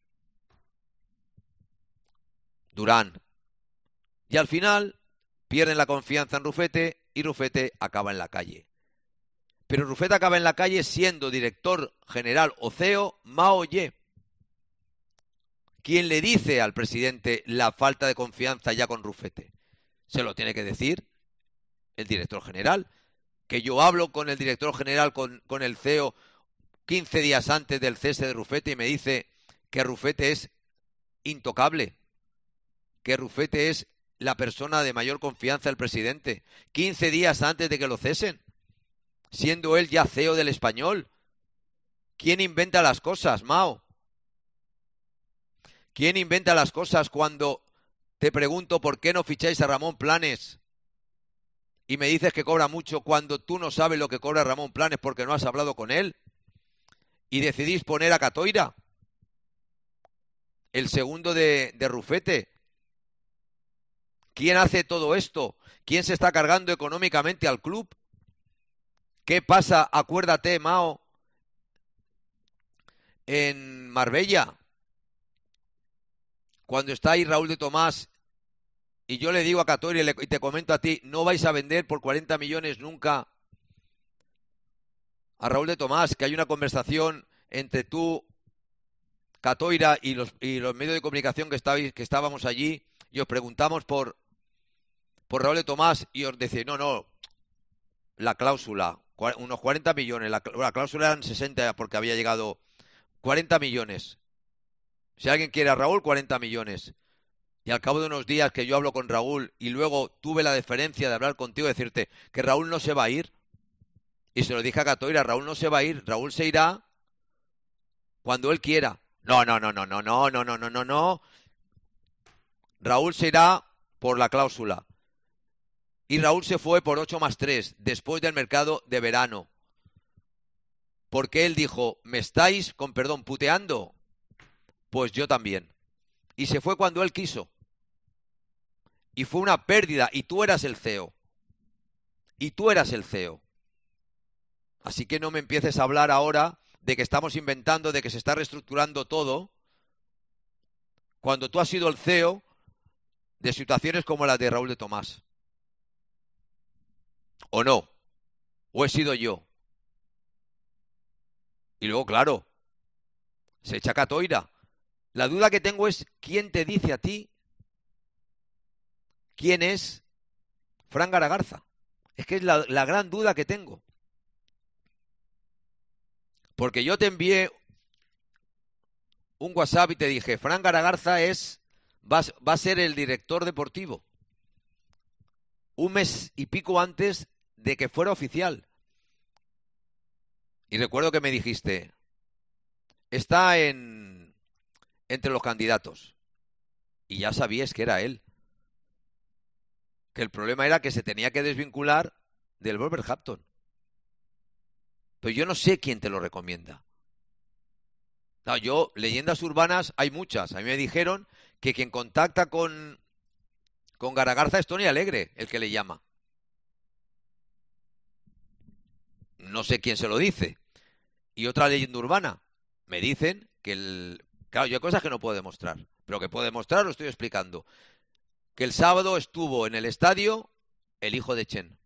Durán. Y al final pierden la confianza en Rufete y Rufete acaba en la calle. Pero Rufete acaba en la calle siendo director general o C E O Mao Ye. ¿Quién le dice al presidente la falta de confianza ya con Rufete? Se lo tiene que decir el director general. Que yo hablo con el director general, con, con el C E O, quince días antes del cese de Rufete y me dice que Rufete es intocable. Que Rufete es la persona de mayor confianza del presidente. quince días antes de que lo cesen. Siendo él ya C E O del Español. ¿Quién inventa las cosas, Mao? ¿Quién inventa las cosas cuando te pregunto por qué no ficháis a Ramón Planes? Y me dices que cobra mucho cuando tú no sabes lo que cobra Ramón Planes porque no has hablado con él. Y decidís poner a Catoira, el segundo de, de Rufete. ¿Quién hace todo esto? ¿Quién se está cargando económicamente al club? ¿Qué pasa? Acuérdate, Mao, en Marbella, cuando está ahí Raúl de Tomás, y yo le digo a Catoira y, le, y te comento a ti, no vais a vender por cuarenta millones nunca a Raúl de Tomás, que hay una conversación entre tú, Catoira y los, y los medios de comunicación que, estabais, que estábamos allí, y os preguntamos por, por Raúl de Tomás, y os decís, no, no, la cláusula, unos cuarenta millones, la, la cláusula eran sesenta porque había llegado cuarenta millones. Si alguien quiere a Raúl, cuarenta millones. Y al cabo de unos días que yo hablo con Raúl y luego tuve la deferencia de hablar contigo y decirte que Raúl no se va a ir. Y se lo dije a Catoira, Raúl no se va a ir, Raúl se irá cuando él quiera. No, no, no, no, no, no, no, no, no, no, no. Raúl se irá por la cláusula. Y Raúl se fue por ocho más tres, después del mercado de verano. Porque él dijo, ¿me estáis, con perdón, puteando? Pues yo también. Y se fue cuando él quiso. Y fue una pérdida, y tú eras el C E O. Y tú eras el C E O. Así que no me empieces a hablar ahora de que estamos inventando, de que se está reestructurando todo, cuando tú has sido el C E O de situaciones como la de Raúl de Tomás. ¿O no? ¿O he sido yo? Y luego, claro, se echa Catoira. La duda que tengo es, ¿quién te dice a ti quién es Fran Garagarza? Es que es la, la gran duda que tengo. Porque yo te envié un WhatsApp y te dije, Fran Garagarza es, va, va a ser el director deportivo. Un mes y pico antes de que fuera oficial. Y recuerdo que me dijiste, está en entre los candidatos. Y ya sabías que era él. Que el problema era que se tenía que desvincular del Wolverhampton. Pero yo no sé quién te lo recomienda. No, yo, leyendas urbanas, hay muchas. A mí me dijeron que quien contacta con, con Garagarza es Tony Alegre, el que le llama. No sé quién se lo dice. Y otra leyenda urbana. Me dicen que el... Claro, yo hay cosas que no puedo demostrar. Pero que puedo demostrar lo estoy explicando. Que el sábado estuvo en el estadio el hijo de Chen.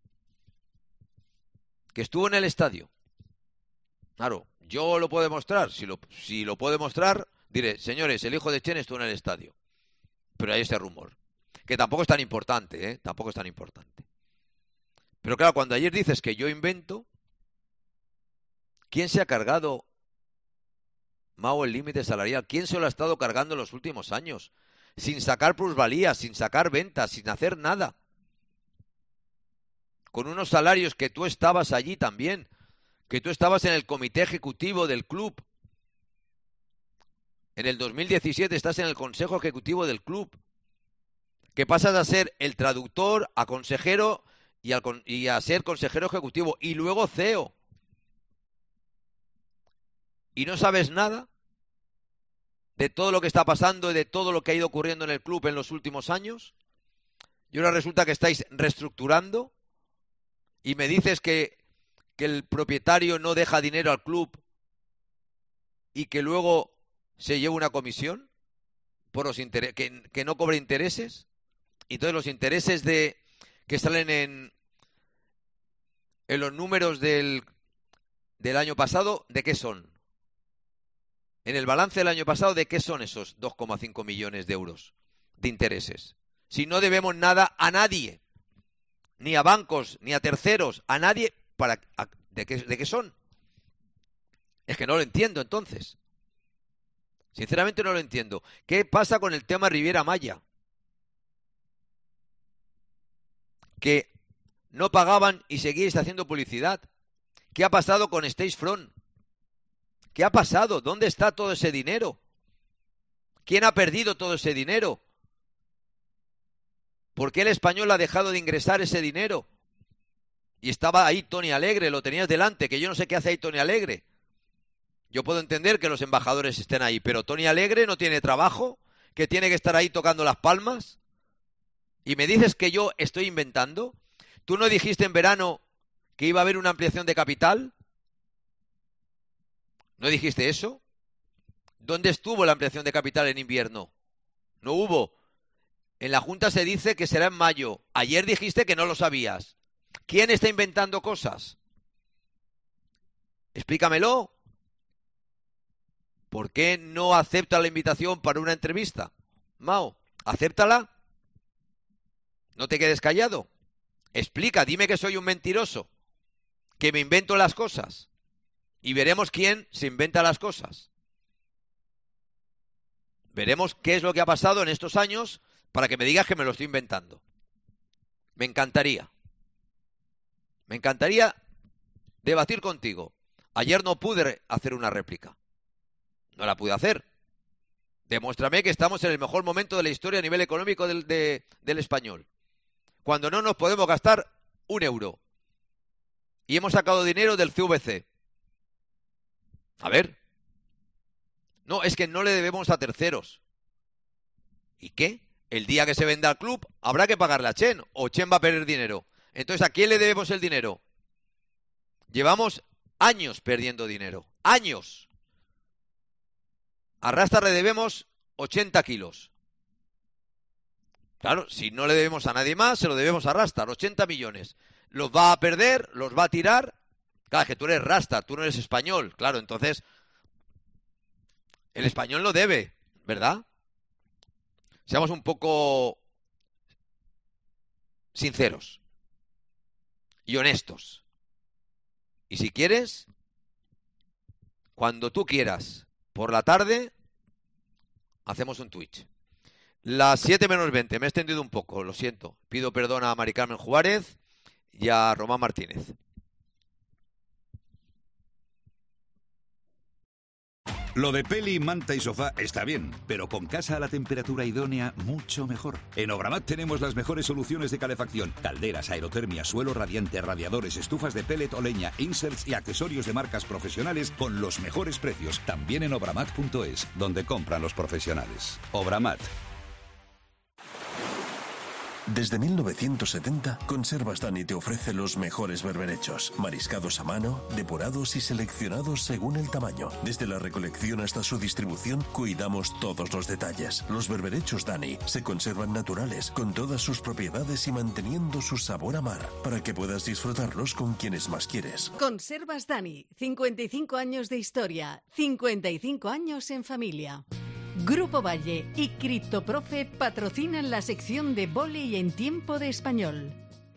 Que estuvo en el estadio. Claro, yo lo puedo demostrar. Si lo, si lo puedo demostrar, diré, señores, el hijo de Chen estuvo en el estadio. Pero hay ese rumor. Que tampoco es tan importante, ¿eh? Tampoco es tan importante. Pero claro, cuando ayer dices que yo invento, ¿quién se ha cargado, Mau, el límite salarial? ¿Quién se lo ha estado cargando en los últimos años? Sin sacar plusvalías, sin sacar ventas, sin hacer nada. Con unos salarios que tú estabas allí también. Que tú estabas en el comité ejecutivo del club. En el dos mil diecisiete estás en el consejo ejecutivo del club. Que pasas a ser el traductor, a consejero y, al, y a ser consejero ejecutivo. Y luego C E O. ¿Y no sabes nada de todo lo que está pasando y de todo lo que ha ido ocurriendo en el club en los últimos años? Y ahora resulta que estáis reestructurando y me dices que, que el propietario no deja dinero al club y que luego se lleva una comisión por los intereses, que, que no cobre intereses. Y entonces los intereses de que salen en, en los números del, del año pasado, ¿de qué son? En el balance del año pasado, ¿de qué son esos dos coma cinco millones de euros de intereses? Si no debemos nada a nadie, ni a bancos, ni a terceros, a nadie, para, a, ¿de, qué, ¿de qué son? Es que no lo entiendo entonces. Sinceramente no lo entiendo. ¿Qué pasa con el tema Riviera Maya? Que no pagaban y seguíais haciendo publicidad. ¿Qué ha pasado con Stage Front? ¿Qué ha pasado? ¿Dónde está todo ese dinero? ¿Quién ha perdido todo ese dinero? ¿Por qué el Español ha dejado de ingresar ese dinero? Y estaba ahí Tony Alegre, lo tenías delante, que yo no sé qué hace ahí Tony Alegre. Yo puedo entender que los embajadores estén ahí, pero Tony Alegre no tiene trabajo, que tiene que estar ahí tocando las palmas. ¿Y me dices que yo estoy inventando? ¿Tú no dijiste en verano que iba a haber una ampliación de capital? ¿No dijiste eso? ¿Dónde estuvo la ampliación de capital en invierno? No hubo. En la Junta se dice que será en mayo. Ayer dijiste que no lo sabías. ¿Quién está inventando cosas? Explícamelo. ¿Por qué no acepta la invitación para una entrevista? Mao, acéptala. No te quedes callado. Explica, dime que soy un mentiroso, que me invento las cosas. Y veremos quién se inventa las cosas. Veremos qué es lo que ha pasado en estos años para que me digas que me lo estoy inventando. Me encantaría. Me encantaría debatir contigo. Ayer no pude hacer una réplica. No la pude hacer. Demuéstrame que estamos en el mejor momento de la historia a nivel económico del, de, del Español. Cuando no nos podemos gastar un euro. Y hemos sacado dinero del C V C. A ver. No, es que no le debemos a terceros. ¿Y qué? El día que se venda al club habrá que pagarle a Chen. O Chen va a perder dinero. Entonces, ¿a quién le debemos el dinero? Llevamos años perdiendo dinero. Años. A Rastar le debemos ochenta kilos. Claro, si no le debemos a nadie más, se lo debemos a Rastar, ochenta millones. Los va a perder, los va a tirar. Claro, es que tú eres Rastar, tú no eres español. Claro, entonces, el español no debe, ¿verdad? Seamos un poco sinceros y honestos. Y si quieres, cuando tú quieras, por la tarde, hacemos un Twitch. Las siete menos veinte, me he extendido un poco, lo siento. Pido perdón a Mari Carmen Juárez y a Román Martínez. Lo de peli, manta y sofá está bien, pero con casa a la temperatura idónea, mucho mejor. En Obramat tenemos las mejores soluciones de calefacción: calderas, aerotermia, suelo radiante, radiadores, estufas de pellet o leña, inserts y accesorios de marcas profesionales con los mejores precios. También en obramat punto es, donde compran los profesionales. Obramat. Desde mil novecientos setenta, Conservas Dani te ofrece los mejores berberechos, mariscados a mano, depurados y seleccionados según el tamaño. Desde la recolección hasta su distribución, cuidamos todos los detalles. Los berberechos Dani se conservan naturales, con todas sus propiedades y manteniendo su sabor a mar, para que puedas disfrutarlos con quienes más quieres. Conservas Dani, cincuenta y cinco años de historia, cincuenta y cinco años en familia. Grupo Valle y Criptoprofe patrocinan la sección de vóley en tiempo de español.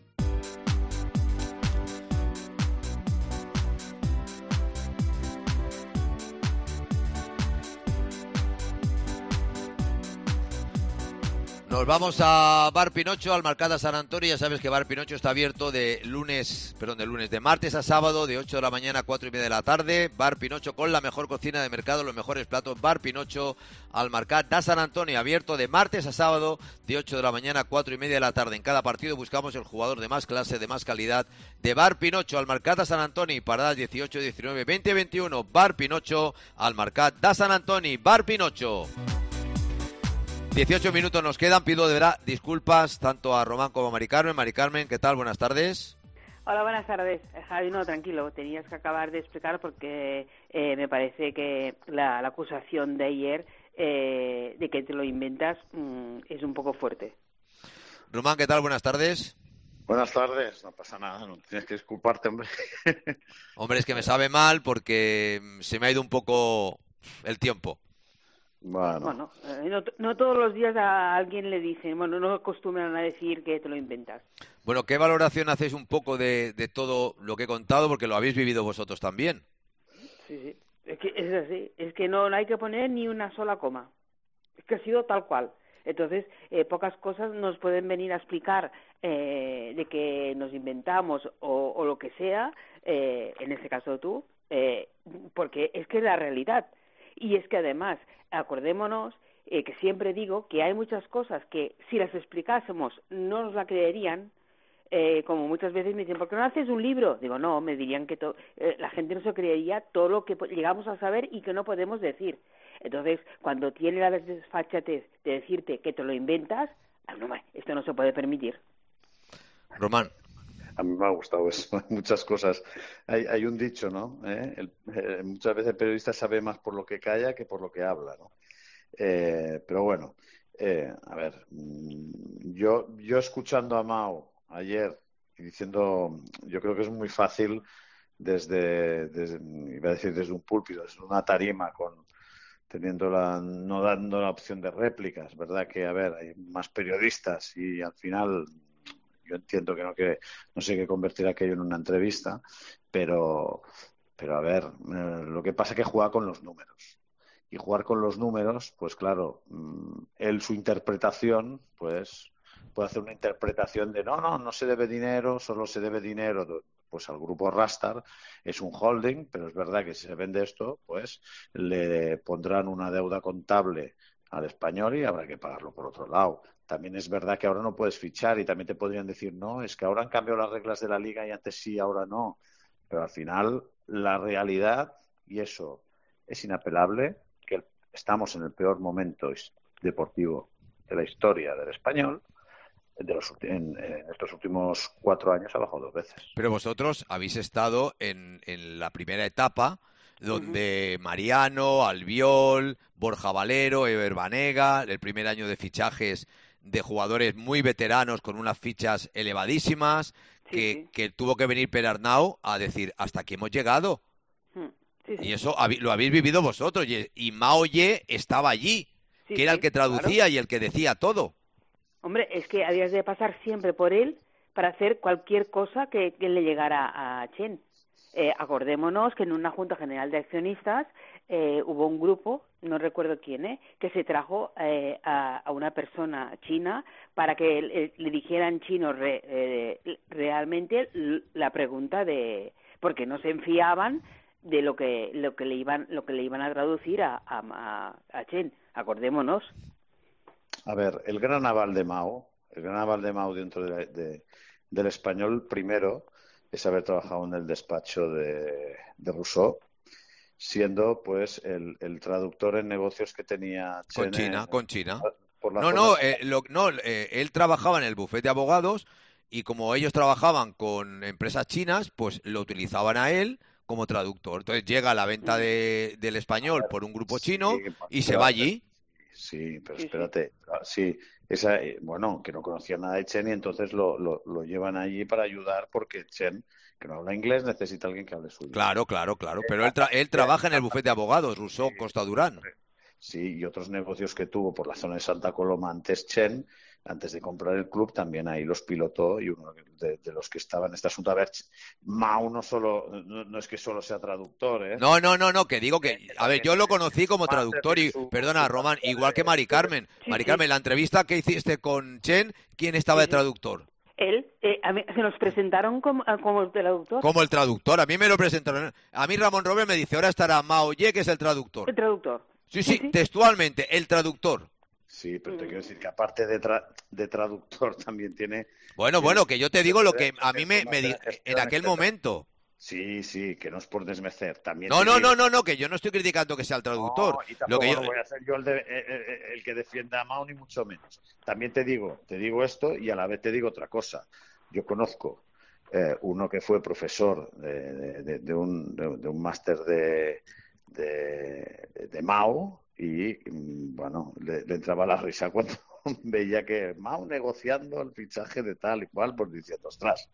Nos vamos a Bar Pinocho, al Marcada San Antonio. Ya sabes que Bar Pinocho está abierto de lunes, perdón, de lunes, de martes a sábado, de ocho de la mañana a cuatro y media de la tarde. Bar Pinocho con la mejor cocina de mercado, los mejores platos. Bar Pinocho, al Marcada San Antonio, abierto de martes a sábado, de ocho de la mañana a cuatro y media de la tarde. En cada partido buscamos el jugador de más clase, de más calidad. De Bar Pinocho, al Marcada San Antonio, paradas dieciocho, diecinueve, veinte, veintiuno. Bar Pinocho, al Marcada San Antonio. Bar Pinocho. dieciocho minutos nos quedan, pido de verdad disculpas tanto a Román como a Mari Carmen. Mari Carmen, ¿qué tal? Buenas tardes. Hola, buenas tardes. Javi, no, tranquilo, tenías que acabar de explicar porque eh, me parece que la, la acusación de ayer eh, de que te lo inventas mmm, es un poco fuerte. Román, ¿qué tal? Buenas tardes. Buenas tardes, no pasa nada, no tienes que disculparte, hombre. Hombre, es que me sabe mal porque se me ha ido un poco el tiempo. Bueno, bueno eh, no, no todos los días a alguien le dicen, bueno, no acostumbran a decir que te lo inventas. Bueno, ¿qué valoración hacéis un poco de, de todo lo que he contado? Porque lo habéis vivido vosotros también. Sí, sí, es que es así, es que no, no hay que poner ni una sola coma, es que ha sido tal cual. Entonces, eh, pocas cosas nos pueden venir a explicar eh, de que nos inventamos o, o lo que sea, eh, en este caso tú, eh, porque es que es la realidad. Y es que además, acordémonos eh, que siempre digo que hay muchas cosas que si las explicásemos no nos la creerían, eh, como muchas veces me dicen, ¿por qué no haces un libro? Digo, no, me dirían que to- eh, la gente no se creería todo lo que llegamos a saber y que no podemos decir. Entonces, cuando tiene la desfachatez de decirte que te lo inventas, no, esto no se puede permitir. Román. A mí me ha gustado eso, muchas cosas. Hay, hay un dicho, ¿no? ¿Eh? El, eh, muchas veces el periodista sabe más por lo que calla que por lo que habla, ¿no? Eh, pero bueno, eh, a ver, yo, yo escuchando a Mao ayer y diciendo, yo creo que es muy fácil desde, desde iba a decir desde un púlpito, desde una tarima con teniendo la, no dando la opción de réplicas, ¿verdad? Que, a ver, hay más periodistas y al final yo entiendo que no, que no sé qué convertir aquello en una entrevista, pero, pero a ver, eh, lo que pasa es que juega con los números. Y jugar con los números, pues claro, él su interpretación, pues puede hacer una interpretación de no, no, no se debe dinero, solo se debe dinero. pues al grupo Rastar es un holding, pero es verdad que si se vende esto, pues le pondrán una deuda contable al Español y habrá que pagarlo por otro lado. También es verdad que ahora no puedes fichar y también te podrían decir, no, es que ahora han cambiado las reglas de la liga y antes sí, ahora no. Pero al final la realidad, y eso es inapelable, que estamos en el peor momento deportivo de la historia del Español. De los, en, en estos últimos cuatro años ha bajado dos veces. Pero vosotros habéis estado en, en la primera etapa donde uh-huh. Mariano, Albiol, Borja Valero, Ever Banega, el primer año de fichajes de jugadores muy veteranos con unas fichas elevadísimas, sí, que, sí. que tuvo que venir Per Arnau a decir hasta aquí hemos llegado. Uh-huh. Sí, sí. Y eso lo habéis vivido vosotros. Y, y Mao Ye estaba allí, sí, que era sí, el que traducía claro. y el que decía todo. Hombre, es que habías de pasar siempre por él para hacer cualquier cosa que, que le llegara a Chen. Eh, acordémonos que en una Junta General de Accionistas eh, hubo un grupo, no recuerdo quién, eh, que se trajo eh, a, a una persona china para que le, le dijera en chino re, eh, realmente la pregunta de... porque no se enfiaban de lo que lo que le iban lo que le iban a traducir a, a, a Chen. Acordémonos. A ver, el gran aval de Mao, el gran aval de Mao dentro de, de, del Español, primero, es haber trabajado en el despacho de, de Rousseau, siendo pues el, el traductor en negocios que tenía Chen con China, en, con China. Por no, no, eh, lo, no eh, él trabajaba en el bufete de abogados y como ellos trabajaban con empresas chinas, pues lo utilizaban a él como traductor. Entonces llega la venta de, del español ver, por un grupo chino sí, y se va allí. Sí, pero espérate, sí, esa, bueno, que no conocía nada de Chen y entonces lo, lo, lo llevan allí para ayudar porque Chen, que no habla inglés, necesita alguien que hable suyo. Claro, claro, claro, pero él, tra él trabaja en el bufete de abogados, Rousseau Costa Durán. Sí, y otros negocios que tuvo por la zona de Santa Coloma antes Chen, antes de comprar el club, también ahí los pilotó y uno de, de los que estaba en este asunto. A ver, Mao no solo, no, no es que solo sea traductor, ¿eh? No, no, no, no, que digo que, a ver, yo lo conocí como traductor y, perdona, Román, igual que Mari Carmen. Sí, Mari Carmen, sí. la entrevista que hiciste con Chen, ¿quién estaba sí, de traductor? Él, eh, a mí, se nos presentaron como, como el traductor. Como el traductor, a mí me lo presentaron. A mí Ramón Robert me dice, ahora estará Mao Ye, que es el traductor. El traductor. Sí, sí, sí, textualmente, el traductor. Sí, pero te quiero decir que aparte de, tra de traductor también tiene... Bueno, tiene, bueno, que yo te digo lo que a mí me, me di en aquel etcétera. momento. Sí, sí, que no es por desmerecer. También no, no, digo... no, no, no, que yo no estoy criticando que sea el traductor. No, y tampoco lo que yo... no voy a ser yo el, de, el, el que defienda a Mao, ni mucho menos. También te digo, te digo esto y a la vez te digo otra cosa. Yo conozco eh, uno que fue profesor de, de, de, de un, de, de un máster de, de, de Mao y, bueno, le, le entraba la risa cuando veía que Mao negociando el fichaje de tal y cual, pues diciendo, ostras,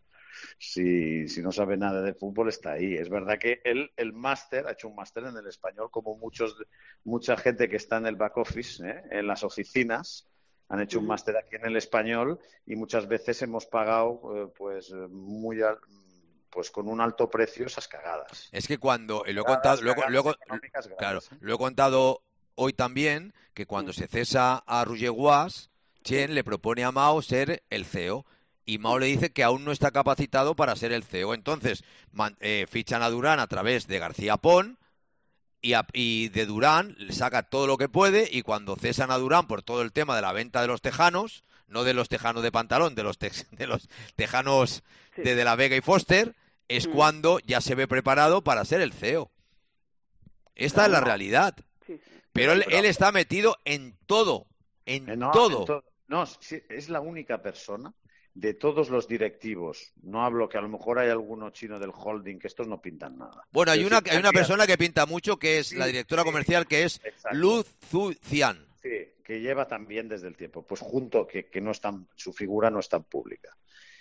si, si no sabe nada de fútbol está ahí. Es verdad que él, el máster, ha hecho un máster en el español como muchos, mucha gente que está en el back office, ¿eh? En las oficinas, han hecho un máster aquí en el español y muchas veces hemos pagado eh, pues muy al, pues con un alto precio esas cagadas. Es que cuando lo he contado, luego, luego, claro, ¿eh? lo he contado hoy también que cuando mm. se cesa a Roger Guas, Chen le propone a Mao ser el C E O y Mao le dice que aún no está capacitado para ser el C E O. Entonces man, eh, fichan a Durán a través de García Pon. Y, a, y de Durán le saca todo lo que puede y cuando cesan a Durán por todo el tema de la venta de los tejanos, no de los tejanos de pantalón, de los, te, de los tejanos sí. de De la Vega y Foster, es mm. cuando ya se ve preparado para ser el C E O. Esta no, es la no. realidad. Sí, sí. Pero, pero, él, pero él está metido en todo, en no, todo. En to no, sí, es la única persona de todos los directivos, no hablo que a lo mejor hay alguno chino del holding, que estos no pintan nada. Bueno, hay una, hay una persona que pinta mucho, que es sí, la directora sí, comercial, que es exacto. Lu Zucian. Sí, que lleva también desde el tiempo. Pues junto, que, que no están, su figura no es tan pública.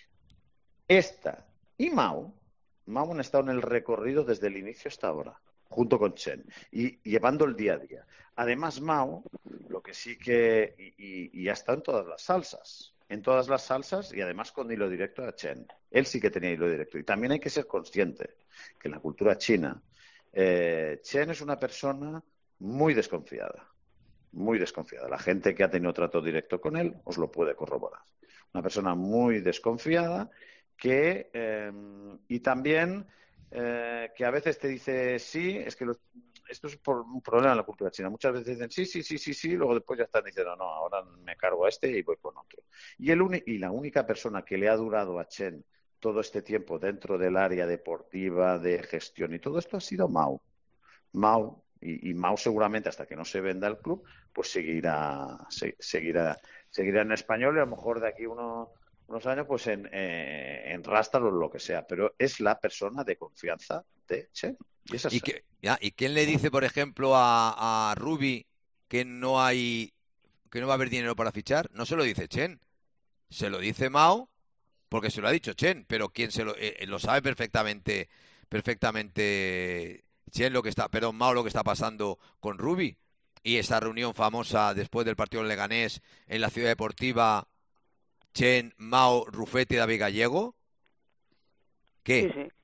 Esta y Mao, Mao han estado en el recorrido desde el inicio hasta ahora, junto con Chen, y llevando el día a día. Además, Mao, lo que sí que... y, y, y ha estado en todas las salsas. En todas las salsas y además con hilo directo a Chen. Él sí que tenía hilo directo. Y también hay que ser consciente que en la cultura china, eh, Chen es una persona muy desconfiada. Muy desconfiada. La gente que ha tenido trato directo con él os lo puede corroborar. Una persona muy desconfiada que eh, y también eh, que a veces te dice sí, es que los, esto es por un problema en la cultura china. Muchas veces dicen sí, sí, sí, sí, sí, luego después ya están diciendo no, ahora me cargo a este y voy con otro. Y, el uni- y la única persona que le ha durado a Chen todo este tiempo dentro del área deportiva, de gestión y todo esto ha sido Mao. Mao, y, y Mao seguramente hasta que no se venda el club, pues seguirá, se, seguirá, seguirá en español y a lo mejor de aquí uno, unos años pues en, eh, en Rastal o lo que sea, pero es la persona de confianza de Chen. Y, es así. ¿Y, que, ya, ¿Y quién le dice, por ejemplo, a, a Rubi que no hay, que no va a haber dinero para fichar? No se lo dice Chen, se lo dice Mao, porque se lo ha dicho Chen, pero quién se lo, eh, lo sabe perfectamente, perfectamente Chen lo que está, perdón, Mao lo que está pasando con Rubi y esa reunión famosa después del partido del Leganés en la Ciudad Deportiva, Chen, Mao, Rufete y David Gallego. ¿Qué? Sí, sí.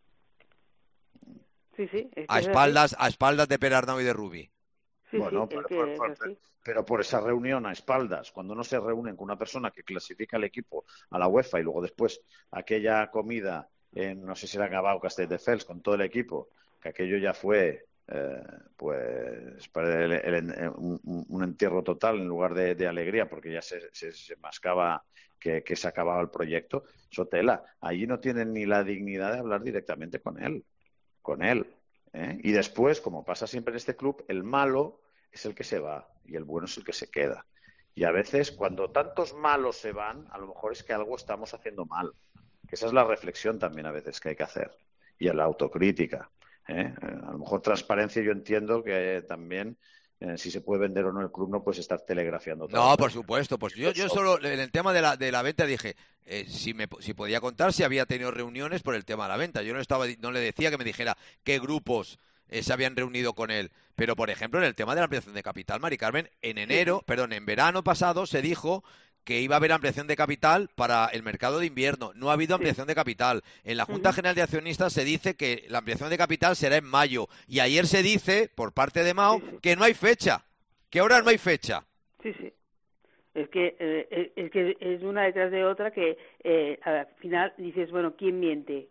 Sí, sí, es que A es espaldas, así. a espaldas de Per Arnau y de Rubi. Sí, Bueno, sí, pero, es que por, es por- así. pero por esa reunión a espaldas, cuando no se reúnen con una persona que clasifica el equipo a la UEFA y luego después aquella comida en, no sé si era Gabao o Castelldefels con todo el equipo, que aquello ya fue eh, pues para el- el- el- un, un entierro total en lugar de, de alegría, porque ya se, se, se mascaba que, que se acababa el proyecto. Sotela, allí no tienen ni la dignidad de hablar directamente con él, con él. ¿eh? Y después, como pasa siempre en este club, el malo es el que se va y el bueno es el que se queda. Y a veces, cuando tantos malos se van, a lo mejor es que algo estamos haciendo mal. Que esa es la reflexión también a veces que hay que hacer. Y la autocrítica. ¿eh? A lo mejor transparencia, yo entiendo que también, eh, si se puede vender o no el club, no puedes estar telegrafiando todo. No, por supuesto. Pues yo, yo solo en el tema de la, de la venta dije eh, si me si podía contar si había tenido reuniones por el tema de la venta. Yo no estaba no le decía que me dijera qué grupos eh, se habían reunido con él. Pero por ejemplo en el tema de la ampliación de capital, Mari Carmen, en enero, perdón, en verano pasado se dijo que iba a haber ampliación de capital para el mercado de invierno. No ha habido ampliación de capital. En la Junta Ujú. General de Accionistas se dice que la ampliación de capital será en mayo. Y ayer se dice, por parte de Mao, Sí, sí. que no hay fecha. Que ahora no hay fecha. Sí, sí. Es que, eh, es que es una detrás de otra que eh, al final dices, bueno, ¿quién miente?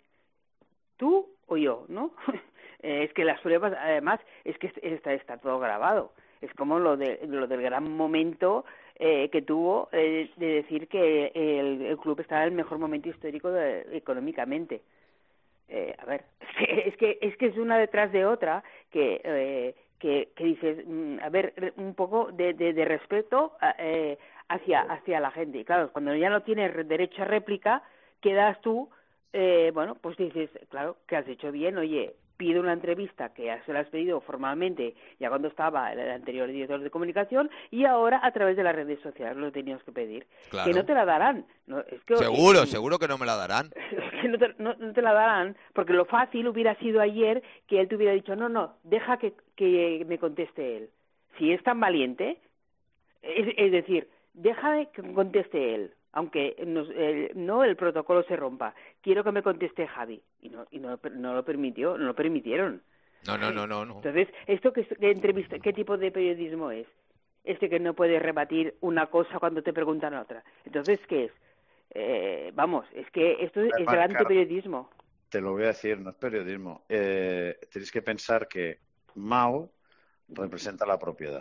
¿Tú o yo? ¿No? Eh, es que las pruebas, además, es que está, está todo grabado. Es como lo, de, lo del gran momento eh, que tuvo eh, de decir que el, el club estaba en el mejor momento histórico de- económicamente. Eh, a ver, es que, es que es que es una detrás de otra que eh, que, que dices, mm, a ver, re- un poco de, de, de respeto a- eh, hacia hacia la gente. Y claro, cuando ya no tienes re- derecho a réplica, quedas tú, eh, bueno, pues dices, claro, que has hecho bien, oye, pido una entrevista que ya se la has pedido formalmente ya cuando estaba el anterior director de comunicación y ahora a través de las redes sociales lo tenías que pedir. Claro. Que no te la darán. No, es que, Seguro, eh, seguro que no me la darán. es que no te, no, no te la darán, porque lo fácil hubiera sido ayer que él te hubiera dicho, no, no, deja que, que me conteste él. Si es tan valiente, es, es decir, deja que conteste él, aunque nos, el, no el protocolo se rompa. Quiero que me conteste Javi. Y no, y no, no lo permitió, no lo permitieron. No, no, no, no, no. Entonces, ¿esto qué, qué entrevista, qué tipo de periodismo es? Este que no puede rebatir una cosa cuando te preguntan otra. Entonces, ¿qué es? Eh, vamos, es que esto es Vale, gran Carmen. antiperiodismo. Te lo voy a decir, no es periodismo. Eh, tenéis que pensar que Mao representa la propiedad.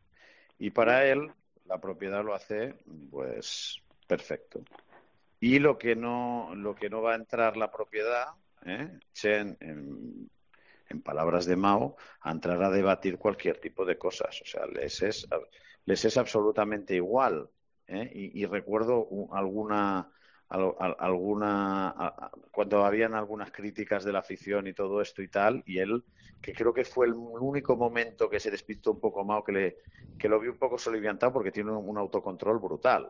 Y para él, la propiedad lo hace, pues, perfecto. Y lo que no, lo que no va a entrar la propiedad, ¿eh? Chen, en, en palabras de Mao, a entrar a debatir cualquier tipo de cosas. O sea, les es, les es absolutamente igual. ¿eh? Y, y recuerdo u- alguna, al- al- alguna, a- a- cuando habían algunas críticas de la afición y todo esto y tal, y él, que creo que fue el único momento que se despistó un poco Mao, que, le, que lo vi un poco soliviantado porque tiene un, un autocontrol brutal.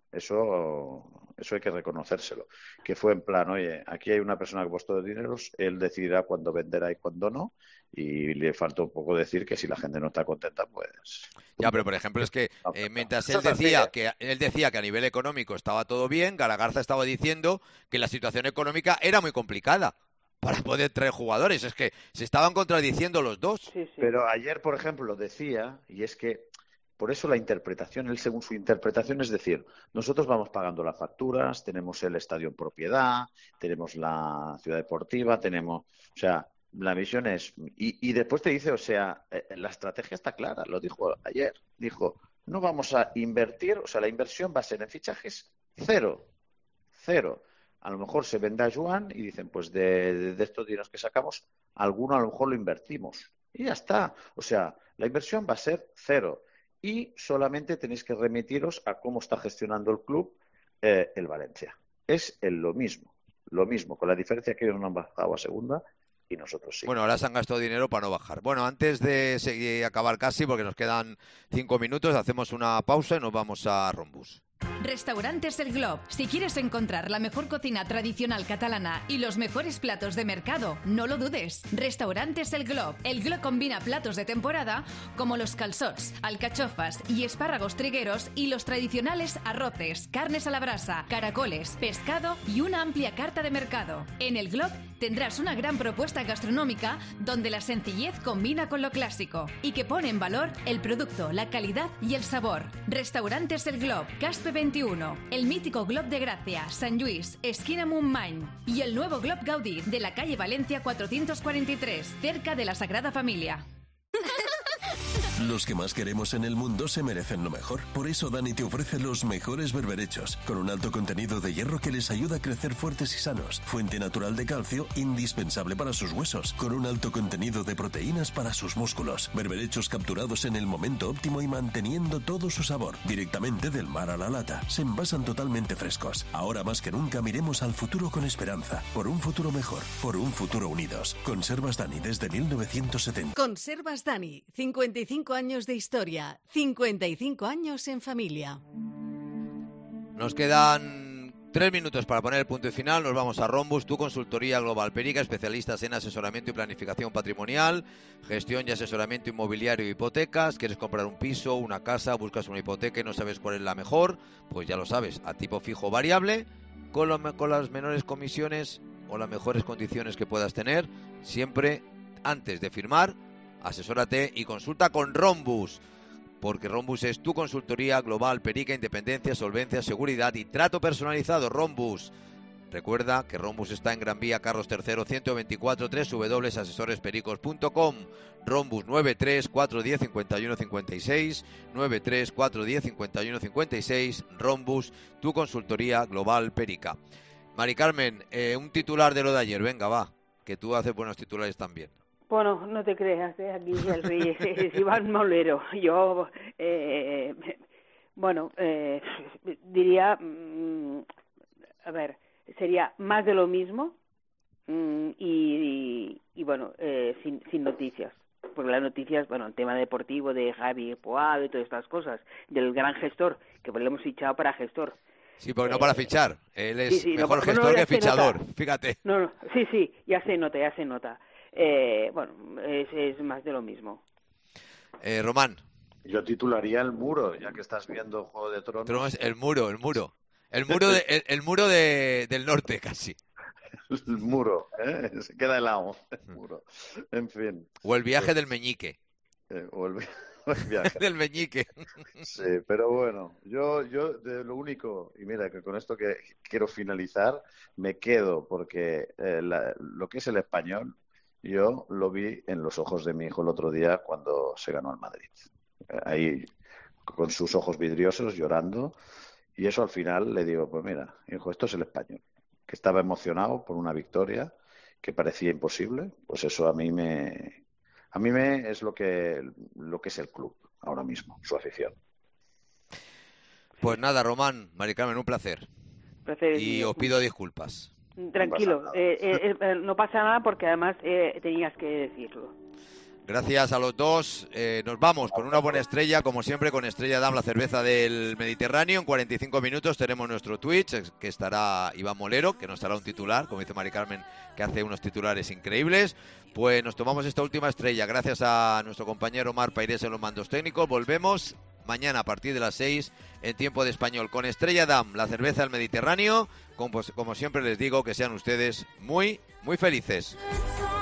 Eso, eso hay que reconocérselo. Que fue en plan, oye, aquí hay una persona que ha puesto dineros, él decidirá cuándo venderá y cuándo no, y le falta un poco decir que si la gente no está contenta, pues... Ya, pero por ejemplo es que eh, mientras Eso él es así, decía ¿eh? que él decía que a nivel económico estaba todo bien, Garagarza estaba diciendo que la situación económica era muy complicada para poder traer jugadores. Es que se estaban contradiciendo los dos. Sí, sí. Pero ayer, por ejemplo, decía, y es que Por eso la interpretación, él según su interpretación, es decir, nosotros vamos pagando las facturas, tenemos el estadio en propiedad, tenemos la ciudad deportiva, tenemos, o sea, la visión es, y, y después te dice, o sea, eh, la estrategia está clara, lo dijo ayer, dijo, no vamos a invertir, o sea, la inversión va a ser en fichajes cero, cero. A lo mejor se vende a Joan y dicen, pues de, de, de estos dineros que sacamos, alguno a lo mejor lo invertimos. Y ya está. O sea, la inversión va a ser cero. Y solamente tenéis que remitiros a cómo está gestionando el club eh, el Valencia. Es el, lo mismo, lo mismo, con la diferencia que ellos no han bajado a segunda y nosotros sí. Bueno, ahora se han gastado dinero para no bajar. Bueno, antes de seguir, acabar casi, porque nos quedan cinco minutos, hacemos una pausa y nos vamos a Rombus. Restaurantes El Glob. Si quieres encontrar la mejor cocina tradicional catalana y los mejores platos de mercado, no lo dudes. Restaurantes El Glob. El Glob combina platos de temporada como los calçots, alcachofas y espárragos trigueros y los tradicionales arroces, carnes a la brasa, caracoles, pescado y una amplia carta de mercado. En El Glob tendrás una gran propuesta gastronómica donde la sencillez combina con lo clásico y que pone en valor el producto, la calidad y el sabor. Restaurantes El Glob, Caspe veintiuno, el mítico Glob de Gracia, San Lluís, esquina Montmany y el nuevo Glob Gaudí de la calle Valencia cuatrocientos cuarenta y tres, cerca de la Sagrada Familia. Los que más queremos en el mundo se merecen lo mejor. Por eso Dani te ofrece los mejores berberechos, con un alto contenido de hierro que les ayuda a crecer fuertes y sanos. Fuente natural de calcio, indispensable para sus huesos, con un alto contenido de proteínas para sus músculos. Berberechos capturados en el momento óptimo y manteniendo todo su sabor, directamente del mar a la lata. Se envasan totalmente frescos. Ahora más que nunca miremos al futuro con esperanza. Por un futuro mejor, por un futuro unidos. Conservas Dani desde mil novecientos setenta. Conservas Dani, cincuenta y cinco años de historia, cincuenta y cinco años en familia. Nos quedan tres minutos para poner el punto y final. Nos vamos a Rombus, tu consultoría Global Perica, especialistas en asesoramiento y planificación patrimonial, gestión y asesoramiento inmobiliario y hipotecas. ¿Quieres comprar un piso, una casa, buscas una hipoteca y no sabes cuál es la mejor? Pues ya lo sabes, a tipo fijo variable, con, lo, con las menores comisiones o las mejores condiciones que puedas tener. Siempre antes de firmar, asesórate y consulta con Rombus, porque Rombus es tu consultoría global, perica, independencia, solvencia, seguridad y trato personalizado. Rombus. Recuerda que Rombus está en Gran Vía Carlos tercero, ciento veinticuatro, doble u doble u doble u punto asesores pericos punto com. Rombus nueve tres cuatro uno cero cinco uno cinco seis, nueve tres cuatro uno cero cinco uno cinco seis. Rombus, tu consultoría global perica. Mari Carmen, eh, un titular de lo de ayer, venga, va, que tú haces buenos titulares también. Bueno, no te creas, ¿eh? Aquí el rey es, es Iván Molero. Yo, eh, bueno, eh, diría, mm, a ver, sería más de lo mismo mm, y, y, y, bueno, eh, sin, sin noticias. Porque las noticias, bueno, el tema deportivo de Javi Poado y todas estas cosas, del gran gestor, que pues le hemos fichado para gestor. Sí, porque no para fichar. Él es sí, sí, mejor no, gestor no, que fichador, nota. Fíjate. No, no, sí, sí, ya se nota, ya se nota. Eh, bueno, es, es más de lo mismo. Eh, Román. Yo titularía El Muro, ya que estás viendo Juego de Tronos. Tronos el muro, el muro. El muro, de, el, el muro de, del norte, casi. El muro, ¿eh? Se queda helado. El muro. En fin. O el viaje del meñique. Eh, o el, o el viaje. del meñique. Sí, pero bueno, yo, yo de lo único, y mira que con esto que quiero finalizar, me quedo, porque eh, la, lo que es el español, yo lo vi en los ojos de mi hijo el otro día cuando se ganó al Madrid. Ahí, con sus ojos vidriosos, llorando. Y eso al final le digo, pues mira, hijo, esto es el español. Que estaba emocionado por una victoria que parecía imposible. Pues eso a mí me... A mí me es lo que, lo que es el club ahora mismo, su afición. Pues nada, Román, Mari Carmen, un placer. placer y mío. os pido disculpas. Tranquilo, no pasa nada, eh, eh, eh, no pasa nada porque además eh, tenías que decirlo. Gracias a los dos. Eh, nos vamos con una buena estrella, como siempre, con Estrella Damm, la cerveza del Mediterráneo. En cuarenta y cinco minutos tenemos nuestro Twitch, que estará Iván Molero, que nos hará un titular, como dice Mari Carmen, que hace unos titulares increíbles. Pues nos tomamos esta última estrella, gracias a nuestro compañero Mar Pairés en los mandos técnicos. Volvemos mañana a partir de las seis en tiempo de español con Estrella Damm, la cerveza del Mediterráneo. Como, como siempre les digo, que sean ustedes muy, muy felices.